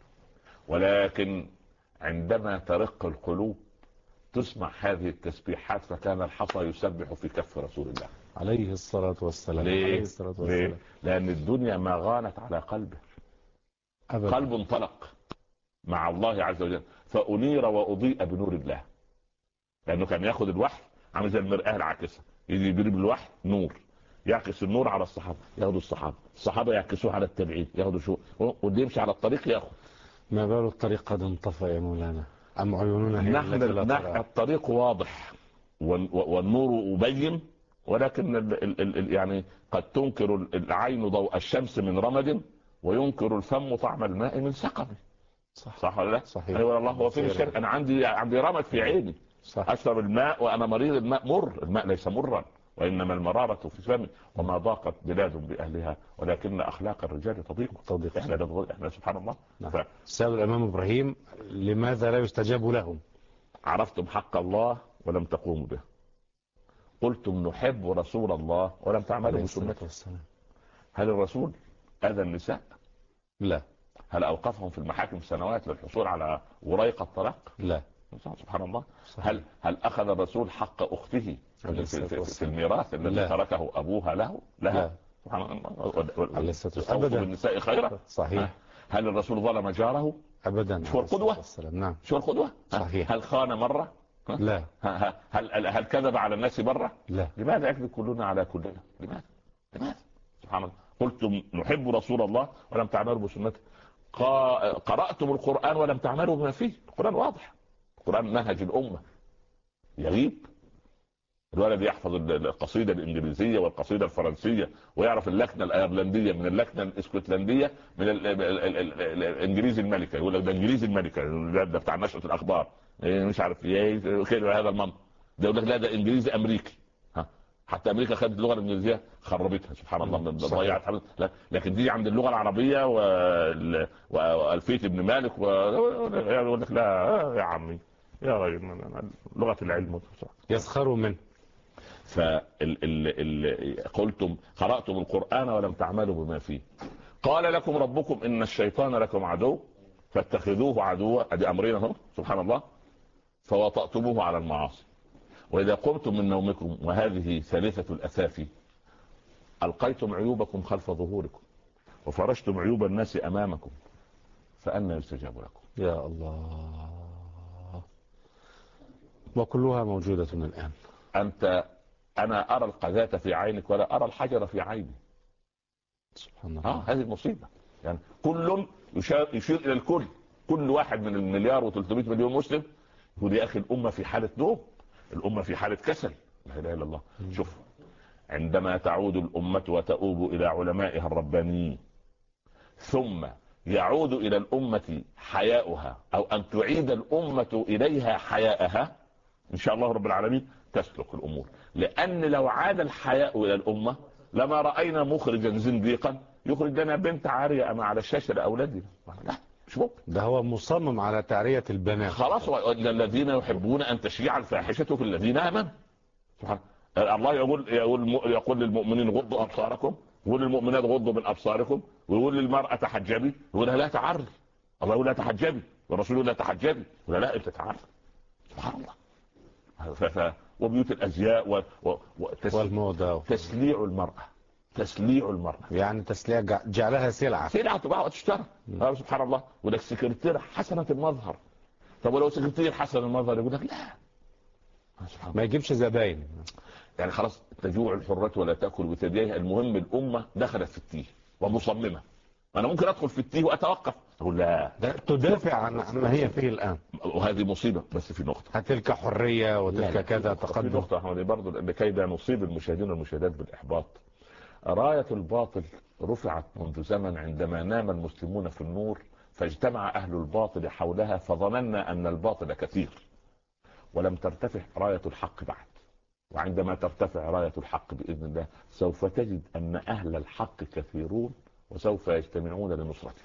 ولكن عندما ترق القلوب تسمع هذه التسبيحات، فكان الحصى يسبح في كف رسول الله
عليه الصلاة والسلام.
ليه؟ لأن الدنيا ما غانت على قلبه أبدا. قلب انطلق مع الله عز وجل، فأنير وأضيء بنور الله. لأنه كان يأخذ الوحي عامل زي المرآة العاكسة، يجي يجيب الوحي نور، يعكس النور على الصحابة، ياخذوا الصحابة يعكسوه على التابعين، ياخذوا شو، واللي يمشي على الطريق ياخذ. ما
بال الطريق قد انطفى يا مولانا، أم عيوننا هي
نحن الطريق واضح والنور مبين، ولكن يعني قد تنكر العين ضوء الشمس من رمد، وينكر الفم طعم الماء من سقم. صح ولا لا؟
صحيح.
ايوه والله. هو فين الشرق؟ انا عندي رمد في عيني. صح. اشرب الماء وانا مريض، الماء مر، الماء ليس مرا، وانما المرارة في فمي. وما ضاقت بلاد باهلها ولكن اخلاق الرجال تضيق. احنا سبحان الله.
نعم. سأل الامام ابراهيم: لماذا لا يستجاب لهم؟
عرفتم حق الله ولم تقوموا به، قلتم نحب رسول الله ولم تعملوا بسنته. هل الرسول اذى النساء؟
لا.
هل اوقفهم في المحاكم سنوات للحصول على وريقة الطلاق؟
لا.
سبحان الله.
صحيح.
هل اخذ الرسول حق اخته في الميراث الذي تركه ابوها لها؟
لا.
سبحان الله.
ابدا.
بالنساء خيرا.
صحيح.
هل الرسول ظلم جاره؟
ابدا.
شو القدوة؟
نعم.
شو القدوة؟
صحيح.
هل خان مرة؟
لا.
هل كذب على الناس مرة؟
لا.
لماذا يكذب كلنا على كلنا؟ لماذا؟ سبحان الله. قلتم نحب رسول الله ولم تعملوا بسنته، قرأتم القرآن ولم تعملوا بما فيه. القرآن واضح، القرآن منهج الأمة. يغيب الولد يحفظ القصيدة الإنجليزية والقصيدة الفرنسية، ويعرف اللكنة الأيرلندية من اللكنة الإسكتلندية من الإنجليزي الملكة، يقول لك ده إنجليزي الملكة، ده بتاع نشرة الأخبار، مش عارف ايه كده هذا المنطق ده، يقول لك لا ده إنجليزي أمريكي. حتى امريكا خدت اللغه الانجليزيه خربتها سبحان الله، ضيعت. لكن دي عند اللغه العربيه والفيه ابن مالك يقول لك لا يا عمي يا راجل لغه العلم.
يسخروا منه.
قلتم قرأتم القرآن ولم تعملوا بما فيه. قال لكم ربكم إن الشيطان لكم عدو فاتخذوه عدوا. ادي امرين اهو سبحان الله. فوطأتموه على المعاصي. وإذا قمتم من نومكم، وهذه ثالثة الأثافي، ألقيتم عيوبكم خلف ظهوركم وفرشتم عيوب الناس أمامكم، فأنى يستجاب لكم.
يا الله. وكلها موجودة الآن.
أنا أرى القذاة في عينك ولا أرى الحجر في عيني.
سبحان الله.
هذه المصيبة. يعني كل يشير إلى الكل. كل واحد من 1,300,000,000 مسلم يقول يا أخي الأمة في حالة نوم، الأمة في حالة كسل. لا إله إلا الله. شوف، عندما تعود الأمة وتؤوب إلى علمائها الربانيين، ثم يعود إلى الأمة حياؤها، أو أن تعيد الأمة إليها حياءها، إن شاء الله رب العالمين تسلك الأمور. لأن لو عاد الحياء إلى الأمة لما رأينا مخرجا زنديقا يخرج لنا بنت عارية أما على الشاشة لأولادنا. لا، مش ممكن.
ده هو مصمم على تعرية البنات.
خلاص، الذين يحبون ان تشيع الفاحشه في الذين امنوا. سبحان الله. يقول للمؤمنين غضوا ابصاركم، يقول للمؤمنات غضوا من ابصاركم، ويقول للمراه تحجبي، يقول لها لا تعرض. الله يقول لا تحجبي، والرسول يقول لا تحجبي، ولا لا انت تعرض. سبحان الله. وبيوت الازياء
والموضة
تسليع المراه، تسليع المراه،
يعني تسليع جعلها سلعة
تباع وتشترى. سبحان الله. ولك سكرتير حسنة المظهر. طب ولو سكرتير حسن المظهر يقول لك لا،
ما يجيبش زباين.
يعني خلاص تجوع الحرة ولا تأكل بثدييها. المهم الأمة دخلت في التيه ومصممة. أنا ممكن أدخل في التيه وأتوقف، أقول لا،
تدافع عن ما هي فيه الآن،
وهذه مصيبة. بس في نقطة،
هتلك حرية وتلك كذا
في
تقدم.
نقطة حوالي برضو لكي لا نصيب المشاهدين والمشاهدات بالإحباط. راية الباطل رفعت منذ زمن عندما نام المسلمون في النور، فاجتمع أهل الباطل حولها فظننا أن الباطل كثير، ولم ترتفع راية الحق بعد. وعندما ترتفع راية الحق بإذن الله سوف تجد أن أهل الحق كثيرون وسوف يجتمعون لنصرته.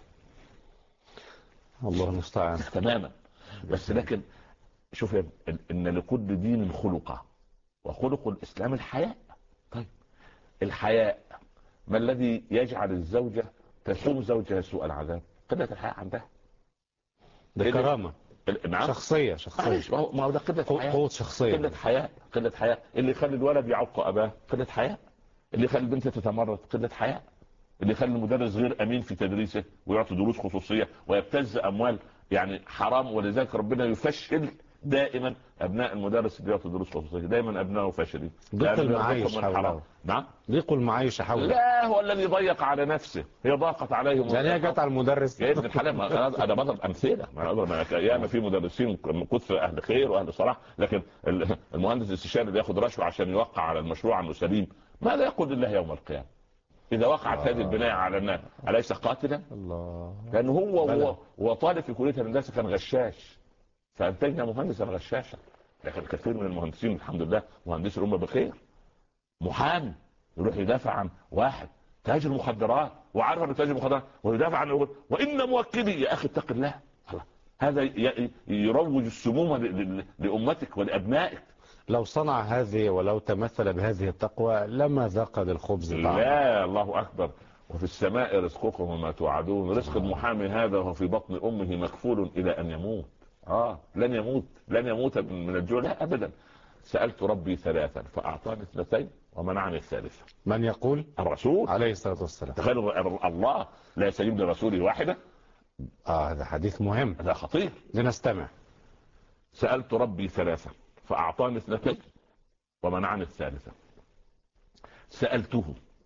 الله المستعان.
تماما. بس لكن شوف إن لكل دين خلقه، وخلق الإسلام الحياء. طيب الحياء ما الذي يجعل الزوجة تسوم زوجها سوء العذاب؟ قلة الحياء عندها.
ده كرامة.
نعم.
شخصية.
ما هو ده قلة حياء.
قوة شخصية.
قلة حياء. اللي يخلي الولد يعق أباه قلة حياء. اللي يخلي البنت تتمرد قلة حياء. اللي يخلي المدرس غير أمين في تدريسه ويعطي دروس خصوصية ويبتز أموال يعني حرام. ولذلك ربنا يفشل دائما ابناء المدرس اللي يعطي دروس خصوصيه، دائما ابنائه فاشلين.
ضيق المعايش حوله.
نعم،
ضيق المعايش حوله.
لا، هو الذي ضيق على نفسه، هي ضاقت عليهم.
يعني هي جت على المدرس.
يا ابن الحلال، انا بضرب امثله. ياما في مدرسين كثر اهل خير واهل صلاح، لكن المهندس الاستشاري اللي ياخذ رشوه عشان يوقع على المشروع انه سليم، ماذا يقول لله يوم القيامه؟ اذا وقعت هذه البنايه على الناس اليس قاتلا؟
الله.
لانه هو طالب في كليه الهندسه كان غشاش، فانتجنا مهندسا غشاشا. لكن كثير من المهندسين الحمد لله مهندس الامه بخير. محامي يروح يدافع عن واحد تاجر مخدرات وعارف انه تاجر مخدرات ويدافع عنه يقول وان موكلي. يا اخي اتق الله. هذا يروج السموم لامتك ولابنائك.
لو صنع هذه ولو تمثل بهذه التقوى لما ذاق للخبز طعما.
لا، الله اكبر. وفي السماء رزقكم وما توعدون. رزق المحامي هذا وهو في بطن امه مكفول الى ان يموت. لن يموت من الجوع، لا ابدا. سألت ربي ثلاثا فاعطاني اثنتين ومنعني الثالثة.
من يقول؟
الرسول
عليه الصلاة والسلام.
تخيلوا الله لا يستجيب لرسوله واحدة.
هذا حديث مهم،
هذا خطير.
لنستمع.
سألت ربي ثلاثا فاعطاني اثنتين ومنعني الثالثة. سألته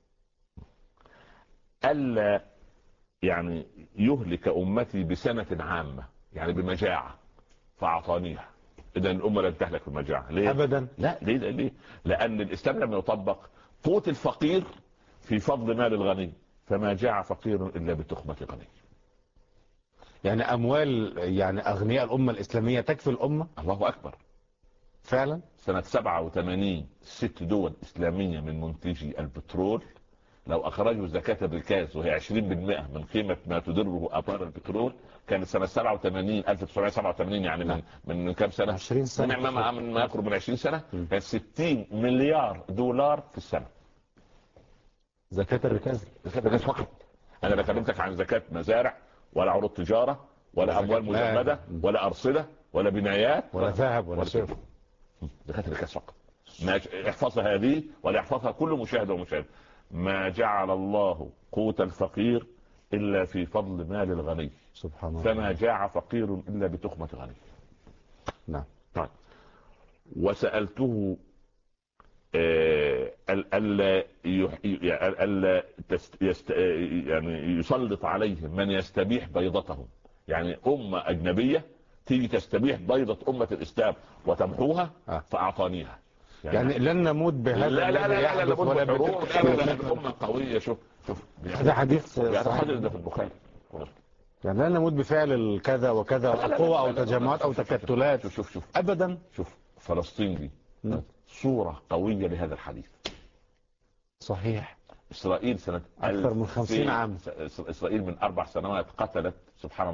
ألا يعني يهلك أمتي بسنة عامة، يعني بمجاعة، فأعطانيها. إذا الأمة لن تهلك بمجاعة. ليه؟
أبدا.
لا، ليه؟ لأن الإسلام لم يطبق قوت الفقير في فضل مال الغني، فما جاع فقير إلا بتخمة غني.
يعني أموال يعني أغنياء الأمة الإسلامية تكفي الأمة.
الله أكبر.
فعلا.
سنة 87 6 دول إسلامية من منتجي البترول لو أخرجوا زكاة الركاز وهي 20% من قيمة ما تدره آثار البترول، كانت سنة 1987 يعني من كم سنة؟
20 سنة.
ما يقرب من 20 سنة. كان 60 مليار دولار في السنة
زكاة الركاز.
فقط. أنا لا كلمتك عن زكاة مزارع ولا عروض تجارة ولا أموال مجمدة ولا أرصدة ولا بنايات
ولا ذهب ولا شيء.
زكاة الركاز فقط. احفظها هذه ولا يحفظها كل مشاهد ومشاهد. ما جعل الله قوت الفقير إلا في فضل مال الغني.
سبحان الله.
فما جاع فقير إلا بتخمة غني.
نعم.
طيب. وسألته ألا يعني يسلط عليهم من يستبيح بيضتهم. يعني أمة أجنبية تيجي تستبيح بيضة أمة الإسلام وتمحوها فأعطانيها.
يعني لن نموت بهذا.
لا ولا الأمة قوية. شوف
هذا حديث
ده في البخاري.
يعني لن نموت بفعل الكذا وكذا قوة أو تجمعات أو تكتلات.
شوف
أبدا.
شوف فلسطين دي صورة قوية لهذا الحديث.
صحيح.
إسرائيل سنة
أكثر من 50 عام.
إسرائيل من 4 سنوات قتلت سبحان الله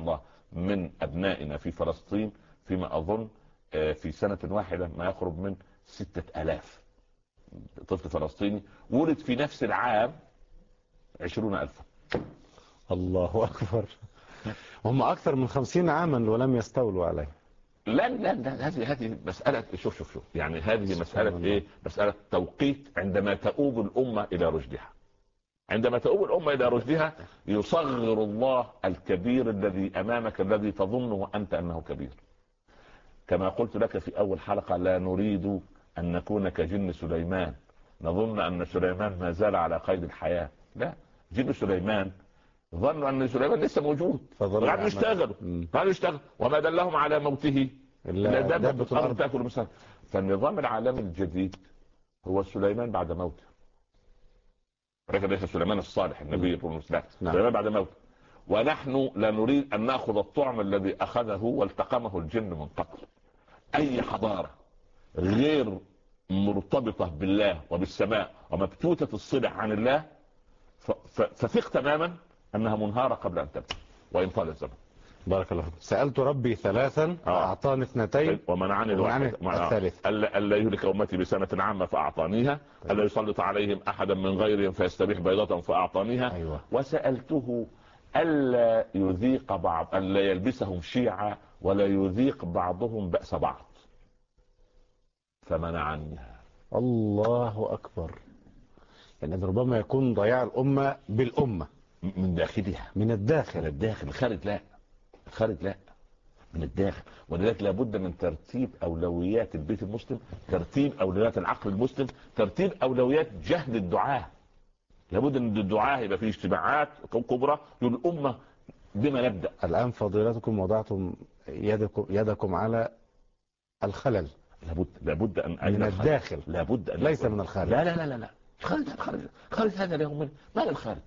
من أبنائنا في فلسطين فيما أظن في سنة واحدة ما يقرب من 6000 طفل فلسطيني ولد في نفس العام 20,000.
الله أكبر. هم أكثر من 50 عاما ولم يستولوا عليه.
لا هذه مسألة شوف يعني هذه مسألة ايه؟ مسألة توقيت عندما تؤوب الأمة إلى رشدها. عندما تؤوب الأمة إلى رشدها يصغر الله الكبير الذي أمامك الذي تظنه أنت أنه كبير. كما قلت لك في أول حلقة لا نريد أن نكون كجن سليمان نظن أن سليمان ما زال على قيد الحياة. لا، جن سليمان ظنوا أن سليمان لسه موجود قاعد يشتغل وما دلهم على موته إلا دابة الأرض تأكل مسار. فالنظام العالمي الجديد هو سليمان بعد موته. ليس سليمان الصالح النبي والمسلم، سليمان بعد موته. ونحن لا نريد أن نأخذ الطعم الذي أخذه والتقمه الجن من قبل. أي حضارة غير مرتبطة بالله وبالسماء ومبتوتة الصلة عن الله فثق تماما أنها منهارة قبل أن تبدأ وإن طال الزمن.
بارك الله فيك. سألت ربي 3 أعطاني 2
ومنعني
الثالث.
ألا يهلك أمتي بسنة عامة فأعطانيها. ألا يسلط عليهم أحدا من غيرهم فيستبيح بيضة فأعطانيها.
أيوة.
وسألته ألا يذيق بعض، ألا يلبسهم شيعة ولا يذيق بعضهم بأس بعض فمنعنيها.
الله أكبر. يعني ربما يكون ضياع الأمة بالأمة
من داخلها،
من الداخل.
الخارج لا، من الداخل. ولذلك لابد من ترتيب أولويات البيت المسلم، ترتيب أولويات العقل المسلم، ترتيب أولويات جهد الدعاة. لابد ان الدعاة يبقى فيه اجتماعات كبرى للأمة. بما نبدأ
الآن فضيلتكم وضعتم يدكم على الخلل.
لابد أن
من الداخل،
لابد أن
ليس من الخارج.
لا خارج هذا اليوم. ما للخارج؟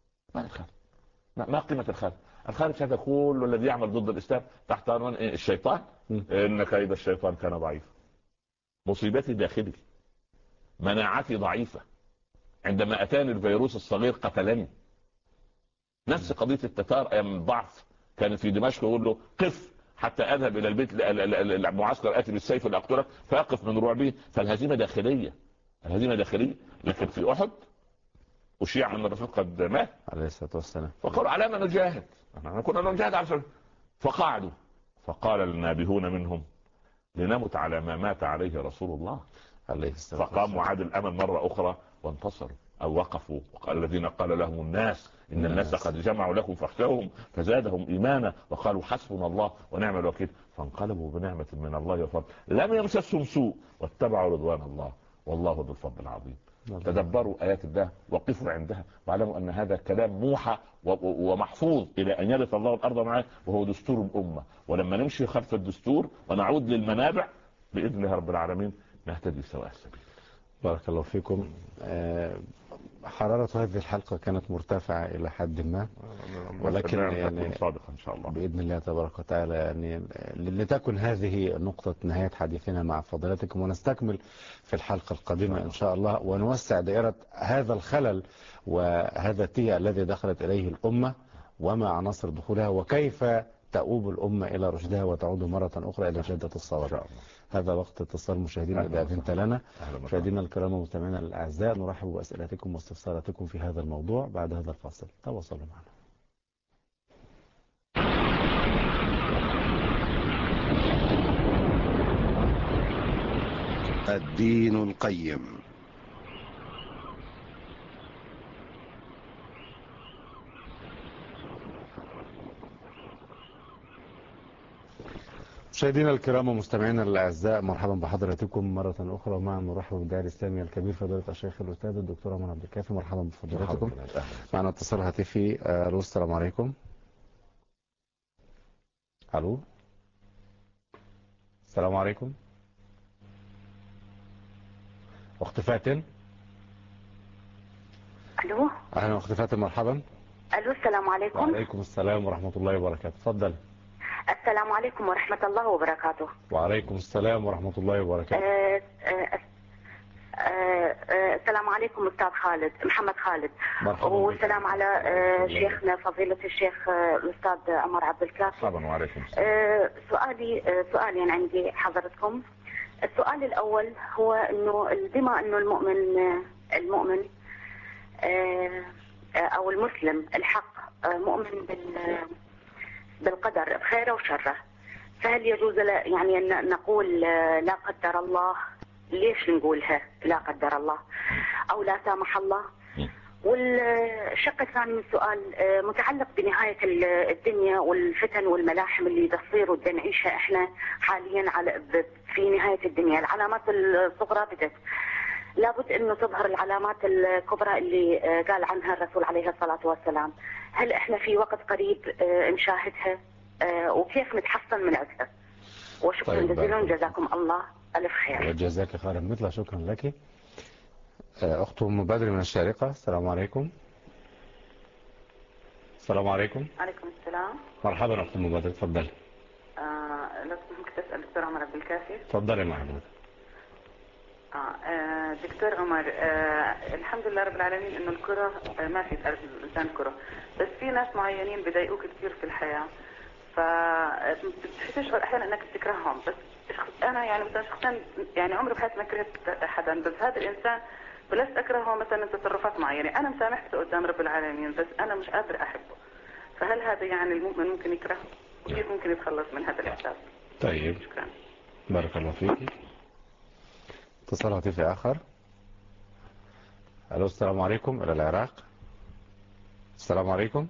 ما قيمة الخارج؟ الخارج هذا كله الذي يعمل ضد الإسلام تحت عنوان الشيطان. إن كيد الشيطان كان ضعيف. مصيبتي داخلي، مناعتي ضعيفة. عندما أتاني الفيروس الصغير قتلني. نفس قضية التتار أيام الضعف كان في دمشق يقول له قف حتى أذهب إلى البيت المعسكر آتي بالسيف لأقتلك فأقف من رعبه. فالهزيمة داخلية، لكن في أحد أشيع أن الرسول قد مات
عليه الصلاة والسلام.
فقالوا على ما نجاهد، كنا نجاهد على سبيل. فقعدوا فقال النابهون منهم لنمت على ما مات عليه رسول الله عليه الصلاة والسلام. فقاموا عاد الأمل مرة أخرى وانتصروا أو وقفوا. وقال الذين قال لهم الناس إن الناس قد جمعوا لكم فاخشوهم فزادهم إيمانا وقالوا حسبنا الله ونعم الوكيل فانقلبوا بنعمة من الله وفضل لم يمسسهم سوء واتبعوا رضوان الله والله ذو الفضل العظيم. تدبروا آيات الله وقفوا عندها واعلموا أن هذا كلام موحى ومحفوظ إلى أن يرث الله الأرض معه وهو دستور الأمة. ولما نمشي خلف الدستور ونعود للمنابع بإذن الله رب العالمين نهتدي سواء السبيل.
بارك الله فيكم. حرارة هذه الحلقة كانت مرتفعة إلى حد ما، ولكن يعني
صادقة إن شاء الله
بإذن الله تبارك وتعالى يعني لتكن هذه نقطة نهاية حديثنا مع فضيلتكم، ونستكمل في الحلقة القادمة إن شاء الله ونوسع دائرة هذا الخلل وهذا التيه الذي دخلت إليه الأمة وما عناصر دخولها وكيف تؤوب الأمة إلى رشدها وتعود مرة أخرى إلى جدة الصواب. هذا وقت اتصال مشاهدينا إذا أذنت لنا. مشاهدينا الكرام ومستمعينا الأعزاء نرحب بأسئلتكم واستفساراتكم في هذا الموضوع بعد هذا الفاصل. تواصلوا معنا.
الدين القيم.
مشاهدينا الكرام ومستمعينا الاعزاء مرحبا بحضراتكم مره اخرى ومع نرحب بالداعي الاسلامي الكبير فضيله الشيخ الاستاذ الدكتور عمر عبد الكافي. مرحبا بفضيلتكم. معنا اتصال هاتفي. الو السلام عليكم. الو السلام عليكم. اخت فاتن.
الو
اهلا اخت فاتن مرحبا.
الو السلام عليكم.
وعليكم السلام ورحمه الله وبركاته. تفضل.
السلام عليكم ورحمة الله وبركاته.
وعليكم السلام ورحمة الله وبركاته.
السلام عليكم أستاذ خالد محمد خالد.
مرحبا بك.
والسلام على شيخنا فضيلة الشيخ الأستاذ عمر عبد الكافي.
مرحبا وعليكم السلام.
سؤالين عندي حضرتكم. السؤال الأول هو إنه بما إنه المؤمن أو المسلم الحق مؤمن بالقدر خيره وشره، فهل يجوز يعني أن نقول لا قدر الله؟ ليش نقولها لا قدر الله أو لا سامح الله؟ والشق الثاني من السؤال متعلق بنهاية الدنيا والفتن والملاحم اللي تصير وبدنا نعيشها احنا حاليا في نهاية الدنيا. العلامات الصغرى بدت، لابد انه تظهر العلامات الكبرى اللي قال عنها الرسول عليه الصلاة والسلام. هل احنا في وقت قريب نشاهدها وكيف نتحصن من عدها؟ وشكرا
طيب
جزيلا، جزاكم الله ألف خير.
وجزاك خيرا مثل. شكرا لك. أخت أم بدر من الشارقة. السلام عليكم. السلام عليكم.
عليكم السلام.
مرحبا أخت أم بدر، تفضلي.
لو ممكن تسأل دكتور عمر عبد الكافي.
تفضلي مرحبا.
دكتور عمر، الحمد لله رب العالمين انه الكرة ما في تعرف الانسان كرة، بس في ناس معينين بيضايقوك كثير في الحياة، فتشعر احيانا انك بتكرههم. بس انا يعني مثلا شخصيا يعني عمري بحياتي ما كرهت احدا، بس هذا الانسان بلشت اكرهه مثلا تصرفات معينة. انا مسامحته قدام رب العالمين بس انا مش قادر احبه. فهل هذا يعني المؤمن ممكن يكرهه؟ وكيف ممكن يتخلص من هذا الاحساس؟
طيب
شكرا.
بارك الله فيك. اتصال هاتفي آخر. ألو السلام عليكم. إلى العراق. السلام عليكم.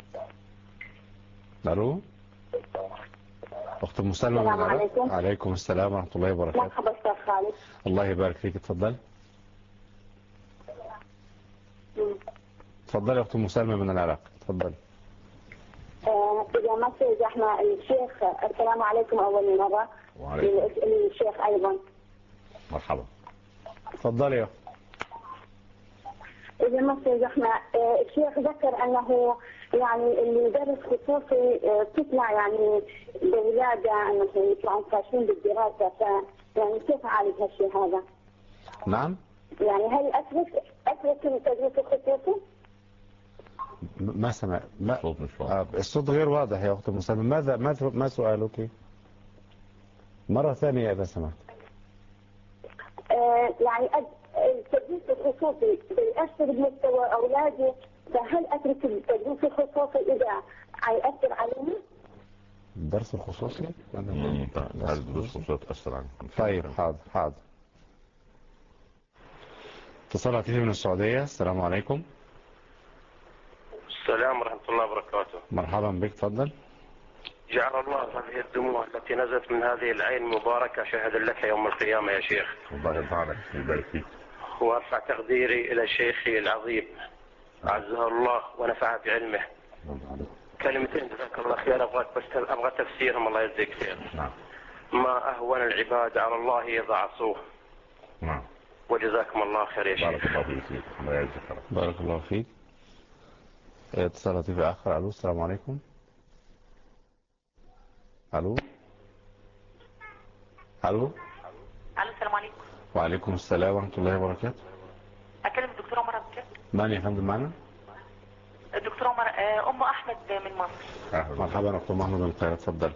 ألو أخت مسلمة من العراق.
عليكم.
عليكم السلام ورحمة الله وبركاته.
مرحبا أستاذ خالد.
الله يبارك فيك. تفضل. تفضلي أخت مسلمة من العراق. تفضل.
إذا ما احنا الشيخ السلام عليكم أول مرة.
وعليكم
الشيخ أيضا.
مرحبا.
تفضلي يا أخت.
إذا ما احنا الشيخ ذكر أنه يعني اللي درس خصوصي تطلع يعني بولادة أنه يطلعون فاشلين بالدراسة، يعني كيف أعالج هالشيء هذا؟
نعم.
يعني هل أترك التدريس الخصوصي؟
ما سمع.
الصوت مش واضح.
الصوت غير واضح يا أخت مسلمة. ما سؤالك؟ مرة ثانية إذا سمحت.
يعني التدريس الخصوصي بيأثر بمستوى أولادي، فهل أترك التدريس الخصوصي إذا هيأثر علينا؟
الدرس الخصوصي؟
هل الدروس الخصوصية تأثر عنك؟
طيب حاضر. اتصال هاتفي من السعودية. السلام عليكم.
السلام ورحمة الله وبركاته.
مرحبا بك. تفضل.
جعل الله هذه الدموع التي نزلت من هذه العين المباركة شهدا لك يوم القيامة يا شيخ.
الله يرضى ويبارك فيك.
وارفع تقديري إلى شيخي العظيم عزه الله ونفع بعلمه. كلمتين جزاك الله خير أبغى تفسيرهم الله يجزيك خير.
نعم.
ما أهون العباد على الله إذا عصوه.
نعم.
وجزاكم الله خير يا شيخ.
بارك الله فيك. الله يجزيك خير.
بارك الله فيك. اتصال هاتفي آخر. ألو السلام عليكم. ألو
السلام عليكم.
وعليكم السلام ورحمة الله وبركاته.
أكلم الدكتور عمر عبد الكافي.
من يا فندم معنا؟
الدكتور عمر أم أحمد من مصر.
مرحبا أخت محمد من القاهرة. تفضل.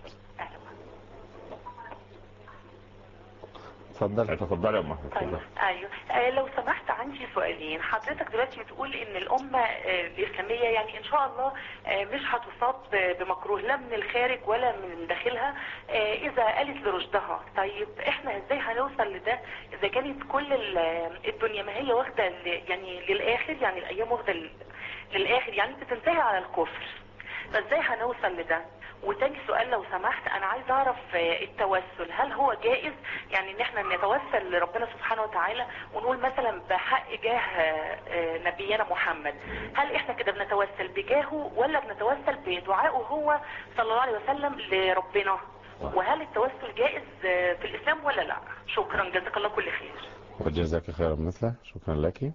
تفضل يا أم أحمد.
طيب ايوه لو سمحت عندي سؤالين. حضرتك دلوقتي بتقول ان الامه الاسلاميه يعني ان شاء الله مش هتصاب بمكروه لا من الخارج ولا من داخلها اذا قالت لرشدها. طيب احنا ازاي هنوصل لده اذا كانت كل الدنيا ما هي واخده يعني للاخر، يعني الايام واخده للاخر يعني بتنتهي على الكفر، فازاي هنوصل لده؟ وتاني سؤال لو سمحت، انا عايز اعرف التوسل هل هو جائز؟ يعني ان احنا نتوسل لربنا سبحانه وتعالى ونقول مثلا بحق جاه نبينا محمد، هل احنا كده بنتوسل بجاهه ولا بنتوسل بدعائه هو صلى الله عليه وسلم لربنا؟ وهل التوسل جائز في الاسلام ولا لا؟ شكرا جزاك الله كل خير.
وجزاك خيرا مثله. شكرا لك.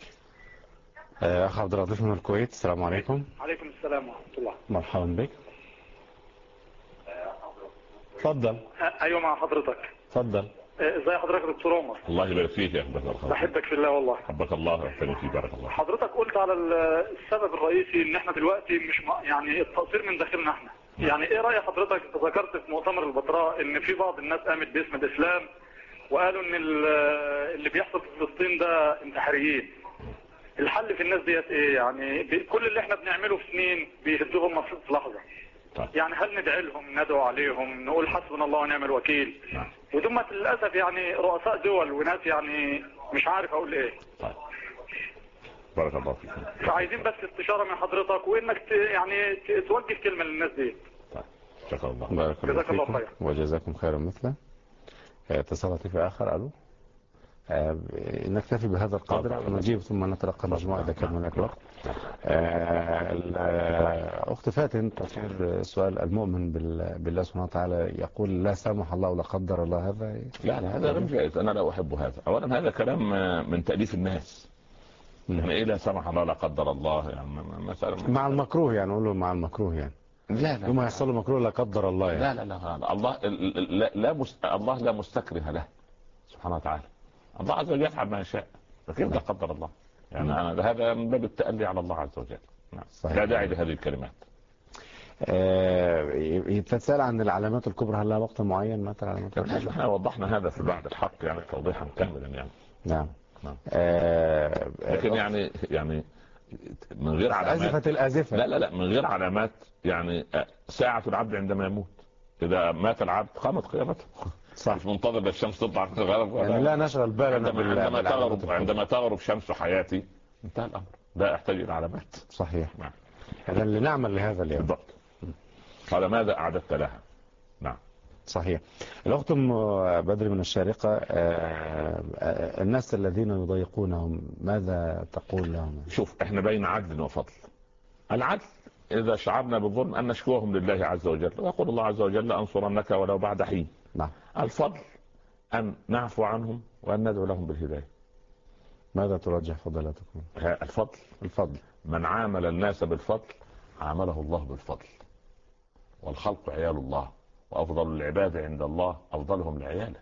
اخ عبد اللطيف من الكويت. السلام عليكم.
عليكم السلام ورحمة الله.
مرحبا بك. تفضل.
ايوه مع حضرتك.
تفضل.
ازي حضرتك يا دكتور عمر؟
الله يبارك فيك يا اخي.
بحبك في الله والله.
حبك الله ويحفظك فيك، بارك الله.
حضرتك قلت على السبب الرئيسي ان احنا دلوقتي مش يعني التقصير من داخلنا احنا. يعني ايه رأي حضرتك؟ انت ذكرت في مؤتمر البتراء ان في بعض الناس قامت باسم الاسلام وقالوا ان اللي بيحصل في فلسطين ده انتحاريين. الحل في الناس ديت ايه؟ يعني كل اللي احنا بنعمله في سنين بيهدوهم في لحظة. يعني هل ندعي لهم، ندعو عليهم، نقول حسبنا الله ونعم الوكيل؟ ودول للاسف يعني رؤساء دول وناس يعني مش عارف اقول ايه.
بارك الله فيك.
فعايزين بس استشارة من حضرتك وانك يعني توجه كلمة للناس دي.
شكرا الله.
بارك الله
جزاك الله
فيكم
خير.
وجزاكم خيرا مثله. اتصالات في آخر. ألو. نكتفي بهذا القدر ونجيب ثم نتلقى مجموعة إذا كان هناك وقت. أخت فاتن تثير سؤال: المؤمن بالله سبحانه وتعالى يقول لا سامح الله ولا قدر الله، هذا
لا هذا غير جائز، أنا لا أحب هذا. أولا هذا كلام من تأليف الناس. يعني إيه لا سامح الله لا قدر الله؟ يعني مثلا
مع المكروه، يعني نقول له مع المكروه، يعني
لا
يوم يحصل له مكروه لا قدر الله يعني.
لا الله لا مستكره له سبحانه وتعالى. الله عز وجل يفعل ما يشاء، فكيف لا قدر الله؟ يعني هذا من باب التألي على الله عز وجل. لا داعي لهذه الكلمات.
تتساءل عن العلامات الكبرى، هل لها وقت معين مثلا؟
احنا وضحنا هذا في بعض الحق يعني توضيحا كاملا يعني.
نعم.
لكن يعني من غير علامات.
أزفت الآزفة.
لا من غير علامات. يعني ساعة العبد عندما يموت، إذا مات العبد قامت قيامته.
صح.
مش منتظر الشمس تطلع في الغرب.
يعني لا نشغل بالنا
عندما تغرب شمس حياتي انتهى الأمر، لا يحتاج إلى علامات.
صحيح. نعم. هذا اللي نعمل لهذا اليوم.
بالضبط. قال ماذا أعددت لها؟ نعم.
صحيح. الأخت بدر من الشارقة: الناس الذين يضايقونهم ماذا تقول لهم؟
شوف، احنا بين عدل وفضل. العدل إذا شعرنا بالظلم أن نشكوهم لله عز وجل، ويقول الله عز وجل لأنصرنك ولو بعد حين.
نعم.
الفضل أن نعفو عنهم وأن ندعو لهم بالهداية.
ماذا ترجح فضلاتكم؟
الفضل من عامل الناس بالفضل عامله الله بالفضل، والخلق عيال الله، وأفضل العباد عند الله أفضلهم لعياله.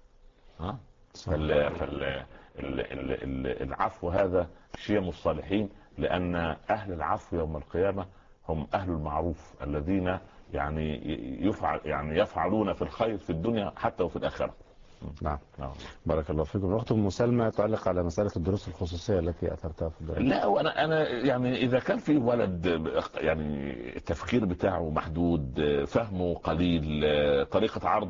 العفو هذا شيم الصالحين، لأن أهل العفو يوم القيامة هم أهل المعروف الذين يعني يفعلون في الخير في الدنيا حتى وفي الآخرة.
نعم. بارك الله فيكم. الأخت أم سلمى تعلق على مسألة الدروس الخصوصية التي أثرتها في الدرس.
لا، أنا يعني إذا كان في ولد يعني التفكير بتاعه محدود، فهمه قليل، طريقة عرض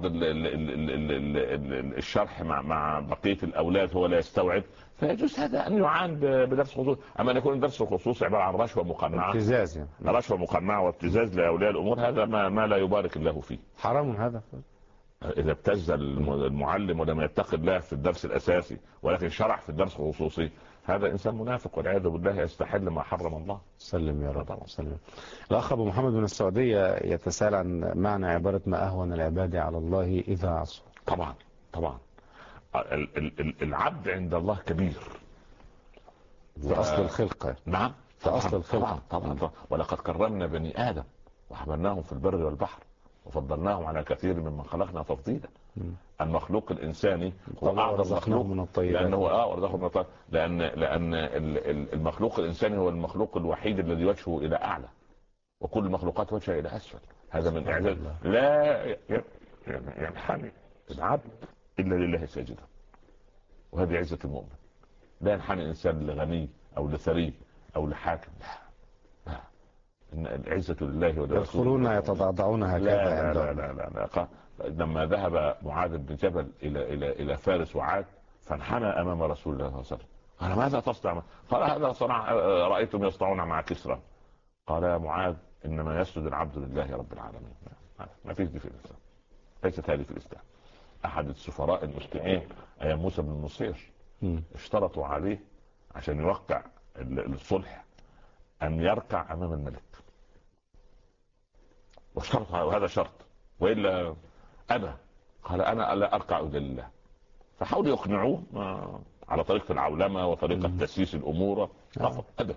الشرح مع بقية الأولاد هو لا يستوعب، فيجوز هذا أن يعان بدرس خصوصي. أما أن يكون الدرس الخصوصي عبارة عن رشوة مقنعة،
ابتزاز يعني.
رشوة مقنعة وابتزاز لأولياء الأمور، هذا ما لا يبارك الله فيه.
حرام هذا.
إذا ابتز المعلم ولم يتقي الله في الدرس الأساسي ولكن شرح في الدرس الخصوصي، هذا إنسان منافق والعياذ بالله، يستحل ما حرم الله.
سلم يا رب. سلم. الأخ أبو محمد من السعودية يتساءل عن معنى عبارة ما أهون العباد على الله إذا عصوا.
طبعا العبد عند الله كبير
في أصل الخلقة.
نعم،
في أصل الخلقة.
طبعا. ولقد كرمنا بني آدم وحملناهم في البر والبحر وفضلناهم على كثير ممن خلقنا تفضيلا. المخلوق الإنساني هو أعظم مخلوق
من الطيبات،
لأنه ورزقهم من الطيبات، لأن المخلوق الإنساني هو المخلوق الوحيد الذي وجهه إلى أعلى، وكل المخلوقات وجهه إلى أسفل. هذا من إعجاز. لا ينحني العبد إلا لله ساجدا، وهذه عزة المؤمن. لا ينحني إنسان لغني أو لثري أو لحاكم، لا. إن العزة لله ولرسوله.
يدخلون يتضعضعون هكذا.
لا. لما ذهب معاذ بن جبل إلى فارس وعاد، فانحنى أمام رسول الله صلى الله عليه وسلم، قال ماذا تصنع؟ قال هذا صنع رأيتم يصنعون مع كسرى. قال يا معاذ إنما يسجد العبد لله رب العالمين. ما فيش دي في الإسلام، ليست هذه في الإسلام. أحد السفراء المسلمين أيام موسى بن النصير اشترطوا عليه عشان يوقع الصلح أن يركع أمام الملك، واشترط وهذا شرط، وإلا أبى. قال أنا لا أركع إلا لله. فحاولوا يقنعوه على طريقة العولمة وطريقة تسييس الأمور، رفض، أبى.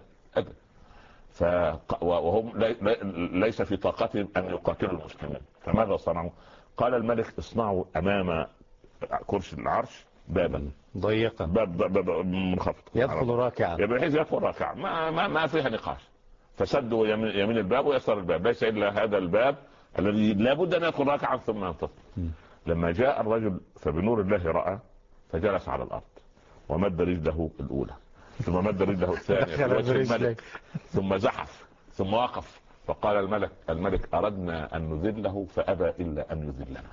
وهم ليس في طاقتهم أن يقاتلوا المسلمين، فماذا صنعوا؟ قال الملك اصنعوا أمام كرسي العرش بابا
ضيقا،
باب منخفض
يدخل راكعا،
بحيث يدخل راكعا، ما فيها نقاش. فسدوا يمين الباب ويسار الباب، ليس الا هذا الباب الذي لابد ان يدخل راكعا ثم ينتصر. لما جاء الرجل فبنور الله راى، فجلس على الارض ومد رجله الاولى، ثم مد رجله الثانيه في وجه الملك، ثم زحف، ثم وقف، فقال الملك اردنا ان نذله فابى الا ان يذلنا.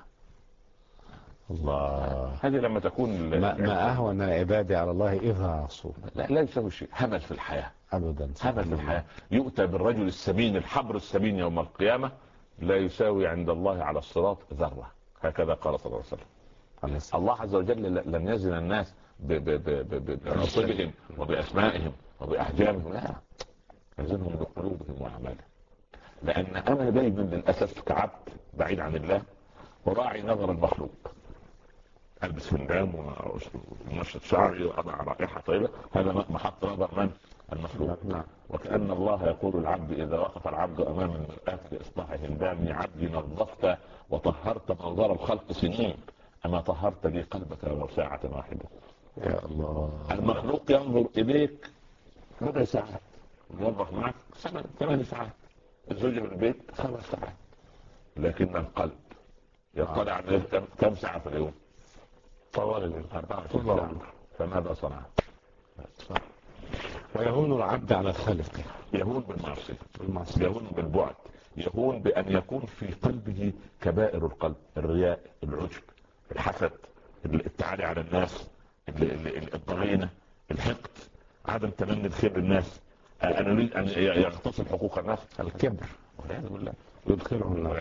الله، هذه لما تكون
ما اهون عبادي على الله اذا عصوا.
لا يسوي شيء. همل في الحياه
ابدا،
همل في الحياه. يؤتى بالرجل السمين الحبر السمين يوم القيامه لا يساوي عند الله على الصراط ذره، هكذا قال صلى الله عليه وسلم. الله عز وجل لم يزن الناس بنصيبهم وباسمائهم وباحجامهم، لا، يزنهم بقلوبهم واعمالهم. لان انا دايما للاسف كعبد بعيد عن الله وراعي نظر المخلوق، البس فندام ونشط شعري واضع رائحه طيبه، هذا محط نظر من؟ المخلوق. وكأن الله يقول العبد اذا وقف العبد امام المرآة لاصلاح هندام عبدي نظفت وطهرت منظر الخلق سنين، اما طهرت لي قلبك ولو ساعه واحده. يا الله، المخلوق ينظر اليك ربع ساعه، الموظف معك 8 ساعات، الزوجه في البيت 5 ساعات، لكن القلب يطلع عليه كم ساعه في اليوم؟ طوال 24 ساعه. فماذا صنع؟
ويهون العبد على خالقه،
يهون بالمعصيه، يهون بالبعد، يهون بان يكون في قلبه كبائر القلب، الرياء، العجب، الحسد، التعالي على الناس، الضغينه، الحقد، عدم تمني الخير للناس، انا اريد ان يغتصب حقوق الناس،
الكبر
والعياذ بالله
يدخله النار.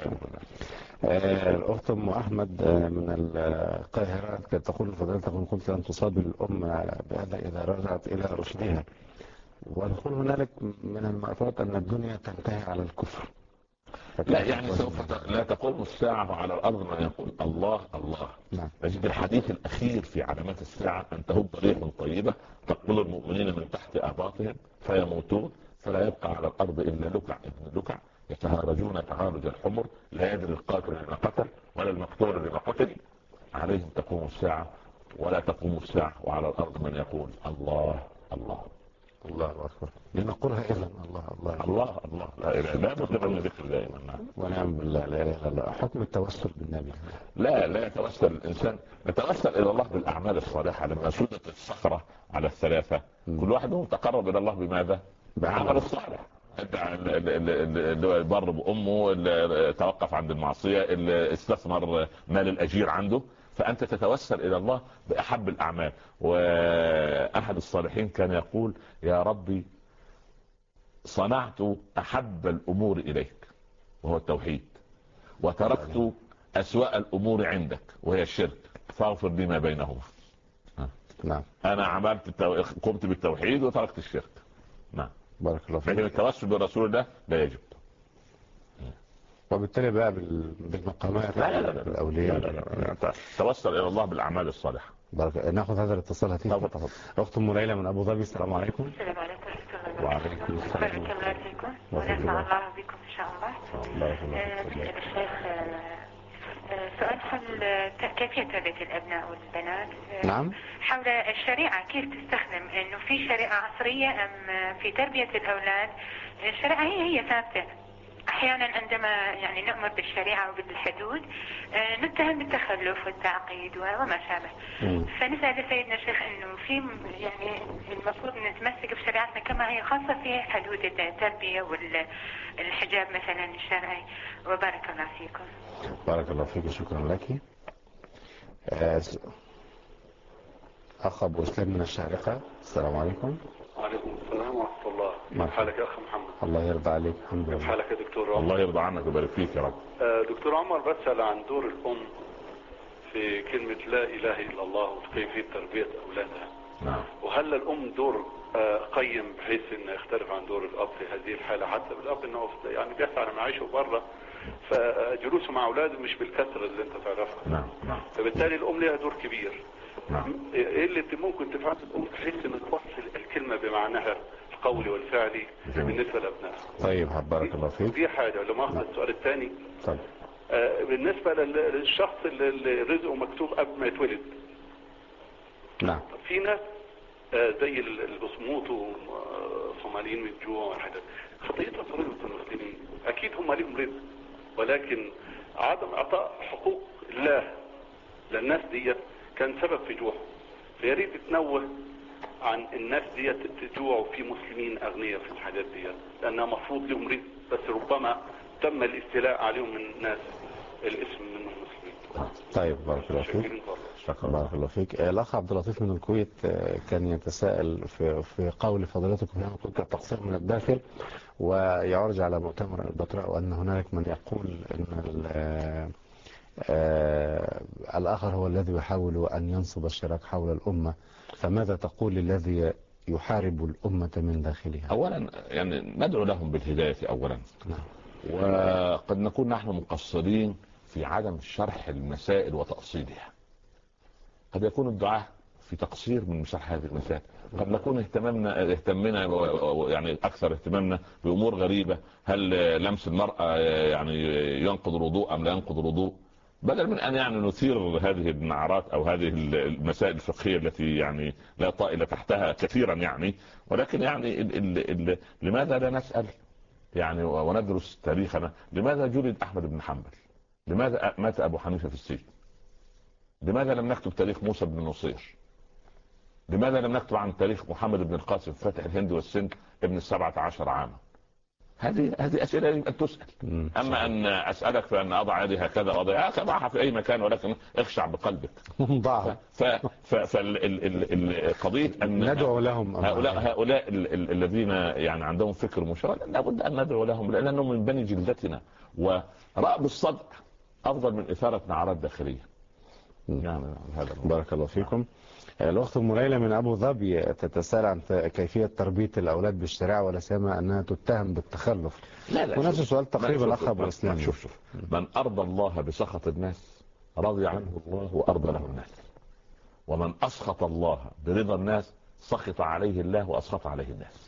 الأخت أم أحمد من القاهرة كانت تقول فضيلتكم قلت لن تصاب الأمة بهذا إذا رجعت إلى رشدها، ونقول هنالك من المعروفات أن الدنيا تنتهي على الكفر.
لا يعني سوف لا تقوم الساعة على الأرض من يقول الله الله. نعم. نجد الحديث الأخير في علامات الساعة أن تهب ريح طيبة تقبل المؤمنين من تحت أباطهم فيموتون فلا يبقى على الأرض إلا لكع ابن لكع يتهارجون تعارج الحمر لا يدري القاتل لما قتل ولا المقتول لما قتل. عليهم تقوم الساعة ولا تقوم الساعة وعلى الأرض من يقول الله الله. الله أكبر. لنقولها إذن الله الله الله الله لا إله لا بد من ذكر دائما.
ونعم بالله لا إله إلا الله. حكم التوسل بالنبي.
لا يتوسل الإنسان، نتوسل إلى الله بالأعمال الصالحة. لما سدت الصخرة على الثلاثة كل واحد منهم تقرب إلى الله بماذا؟ بعمل الصالح. اللي بر بأمه، اللي توقف عند المعصية، اللي استثمر مال الأجير عنده. فأنت تتوسل إلى الله بأحب الأعمال. وأحد الصالحين كان يقول يا ربي صنعت أحب الأمور إليك وهو التوحيد، وتركت أسوأ الأمور عندك وهي الشرك، فاغفر لي ما بينهما.
نعم.
أنا قمت بالتوحيد وتركت الشرك. نعم.
بارك الله فيك.
لكن التوسل برسول الله لا يجب.
وبالتالي بقى بالمقامات الأولياء
لا. توسل إلى الله بالأعمال الصالحة.
ناخذ هذا الاتصال هاتف. أخت أم ليلى من أبو ظبي. السلام عليكم.
السلام عليكم ورحمة الله.
وعليكم السلام.
بارك الله فيكم ونفع الله بكم إن شاء الله. الشيخ سؤال حول كيفية تربية الأبناء والبنات.
نعم.
حول الشريعة كيف تستخدم، إنه في شريعة عصرية أم في تربية الأولاد الشريعة هي ثابتة. أحيانا عندما يعني نأمر بالشريعة وبالحدود نتهم بالتخلف والتعقيد وما شابه. فنسأل سيدنا الشيخ إنه في يعني المفروض نتمسك بشريعتنا كما هي خاصة في حدود التربية والحجاب مثلا الشرعي. وبارك الله فيكم.
بارك الله فيك. شكرا لك. أخ أبو إسلام من الشارقة. السلام عليكم.
وعليكم السلام ورحمة الله. كيف حالك يا أخ محمد؟
الله يرضى عليك. الحمد لله.
كيف حالك يا دكتور عمر؟
الله يرضى عنك ويبارك فيك يا رب.
دكتور عمر، بسأل عن دور الأم في كلمة لا إله إلا الله وكيفية تربية أولادها.
نعم.
وهل الأم دور قيم بحيث إنه يختلف عن دور الأب في هذه الحالة؟ حتى بالأب إنه يعني بيسعى لما يعيشوا برا، فجلوسه مع أولاده مش بالكثرة اللي أنت تعرفها.
نعم.
فبالتالي الأم لها دور كبير.
نعم.
ايه اللي ممكن تفعله الام بحيث ان توصل الكلمه بمعناها القولي والفعلي بالنسبه لابنائها؟
طيب بارك الله فيك.
دي حاجه. لما اخذ السؤال الثاني.
طيب.
بالنسبه للشخص الشخص اللي رزقه مكتوب قبل ما يتولد.
نعم.
في ناس زي البصموت وصوماليين من الجوع والحاجات، خطيئتهم رزق المسلمين، اكيد هم ليهم رزق، ولكن عدم اعطاء حقوق الله للناس ديت كان سبب في جوعهم. فيا ريت تنوه عن الناس ديت تجوع، وفي مسلمين اغنياء في الحاجات ديت، لانها مفروض لهم رزق، بس ربما تم الاستيلاء عليهم من ناس الاسم منهم مسلمين.
طيب بارك الله فيك. شكرا. بارك الله فيك. الاخ عبد اللطيف من الكويت كان يتساءل في قول فضيلتكم هنا كنت التقصير من الداخل، ويعرج على مؤتمر البتراء وان هنالك من يقول ان الآخر هو الذي يحاول أن ينصب الشراك حول الأمة، فماذا تقول للذي يحارب الأمة من داخلها؟
أولا يعني ندعو لهم بالهداية أولا.
نعم.
وقد نكون نحن مقصرين في عدم شرح المسائل وتأصيلها. قد يكون الدعاء في تقصير من شرح هذه المسائل، قد نكون اهتمنا يعني أكثر اهتمامنا بأمور غريبة، هل لمس المرأة يعني ينقض الوضوء أم لا ينقض الوضوء، بدل من أن يعني نثير هذه النعرات أو هذه المسائل الفقهية التي يعني لا طائل تحتها كثيرا يعني. ولكن يعني لماذا لا نسأل يعني وندرس تاريخنا؟ لماذا جلد أحمد بن حنبل؟ لماذا مات أبو حنيفة في السجن؟ لماذا لم نكتب تاريخ موسى بن نصير؟ لماذا لم نكتب عن تاريخ محمد بن القاسم فاتح الهند والسند ابن 17 عاما؟ هذه أسئلة يجب أن تسأل. أما أن أسألك فأن أضع يدي هكذا أضعها في أي مكان، ولكن اخشع بقلبك. فالقضية أن
ندعو لهم
هؤلاء الذين يعني عندهم فكر مشوه لابد أن ندعو لهم، لأنهم من بني جلدتنا، ورأب الصدع أفضل من إثارة نعرات داخلية. يعني هذا.
بارك الله فيكم. الأخت أم ليلى من أبو ظبي تتساءل عن كيفية تربية الأولاد بالشريعة، ولا سيما أنها تتهم بالتخلف.
لا
ونفس السؤال تقريبا الأخ أبو إسلام.
شوف من أرضى الله بسخط الناس رضي عنه الله وأرضى له الناس، ومن أسخط الله برضا الناس سخط عليه الله وأسخط عليه الناس.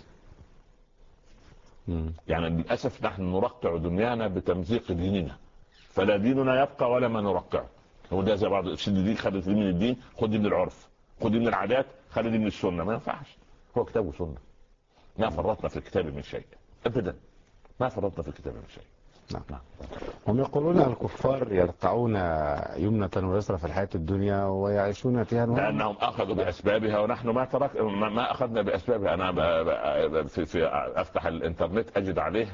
يعني للأسف نحن نرقع دنيانا بتمزيق ديننا، فلا ديننا يبقى ولا ما نرقعه. هو ده زي بعض دي خدت دي من الدين، خد دي من العرف، خد دي من العادات، خلي دي من السنه. ما ينفعش، هو كتاب وسنه، ما فرطنا في الكتاب من شيء ابدا، ما فرطنا في الكتاب من شيء.
نعم. هم يقولون الكفار يرقعون يمنة ويسرى في الحياة الدنيا ويعيشون فيها
لأنهم أخذوا بأسبابها ونحن ما أخذنا بأسبابها. أنا في أفتح الإنترنت أجد عليه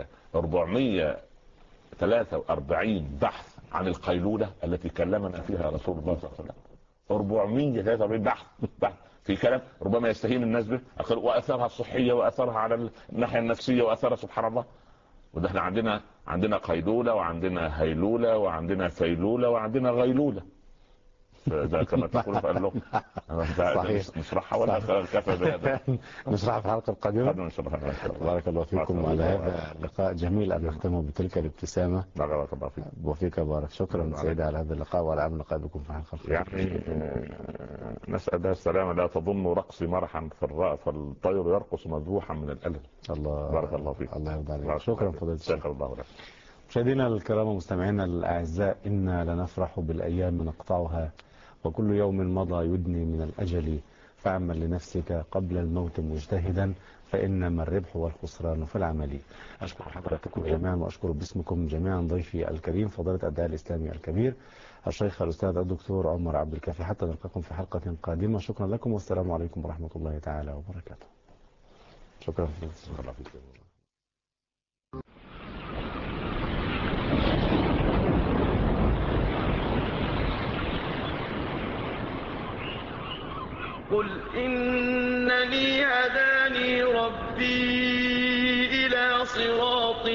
443 بحث عن القيلولة التي كلمنا فيها رسول الله صلى الله عليه وسلم. 443 بحث في كلام ربما يستهين الناس به، وأثرها الصحية وأثرها على الناحية النفسية وأثرها سبحان الله. وده احنا عندنا قيلولة وعندنا هيلولة وعندنا فيلولة وعندنا غيلولة. ده كما تقول في اللغة.
صحيح.
نشرحها ولا كفى بهذا؟
نشرحها في الحلقة القادمة. بارك الله فيكم على هذا اللقاء جميل أن نختمه بتلك الابتسامة.
بارك الله فيك.
وفيك بارك. شكرا سيدي على هذا اللقاء وعلى أمل لقاء بكم في الحلقة القادمة.
يعني نسأل السلامة. لا تظن رقصي مرحا فالطير يرقص مذبوحا من الألم.
الله.
بارك الله فيك.
الله يرضى عليك. شكرا فضيلة الشيخ.
شكرا الله لك.
مشاهدينا الكرام ومستمعينا الأعزاء، إنا لنفرح بالأيام نقطعها، وكل يوم مضى يدني من الأجل، فاعمل لنفسك قبل الموت مجتهدا، فإنما الربح والخسران في العمل. أشكر حضراتكم جميعا وأشكر باسمكم جميعا ضيفي الكريم فضيلة الداعية الإسلامي الكبير الشيخ الأستاذ الدكتور عمر عبد الكافي. حتى نلقاكم في حلقة قادمة. شكرا لكم والسلام عليكم ورحمة الله تعالى وبركاته. شكرا.
قل إنني هداني ربي إلى صراط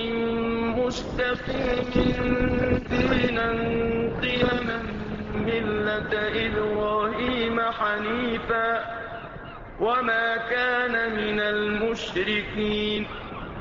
مستقيم دينا قيما ملة إبراهيم حنيفا وما كان من المشركين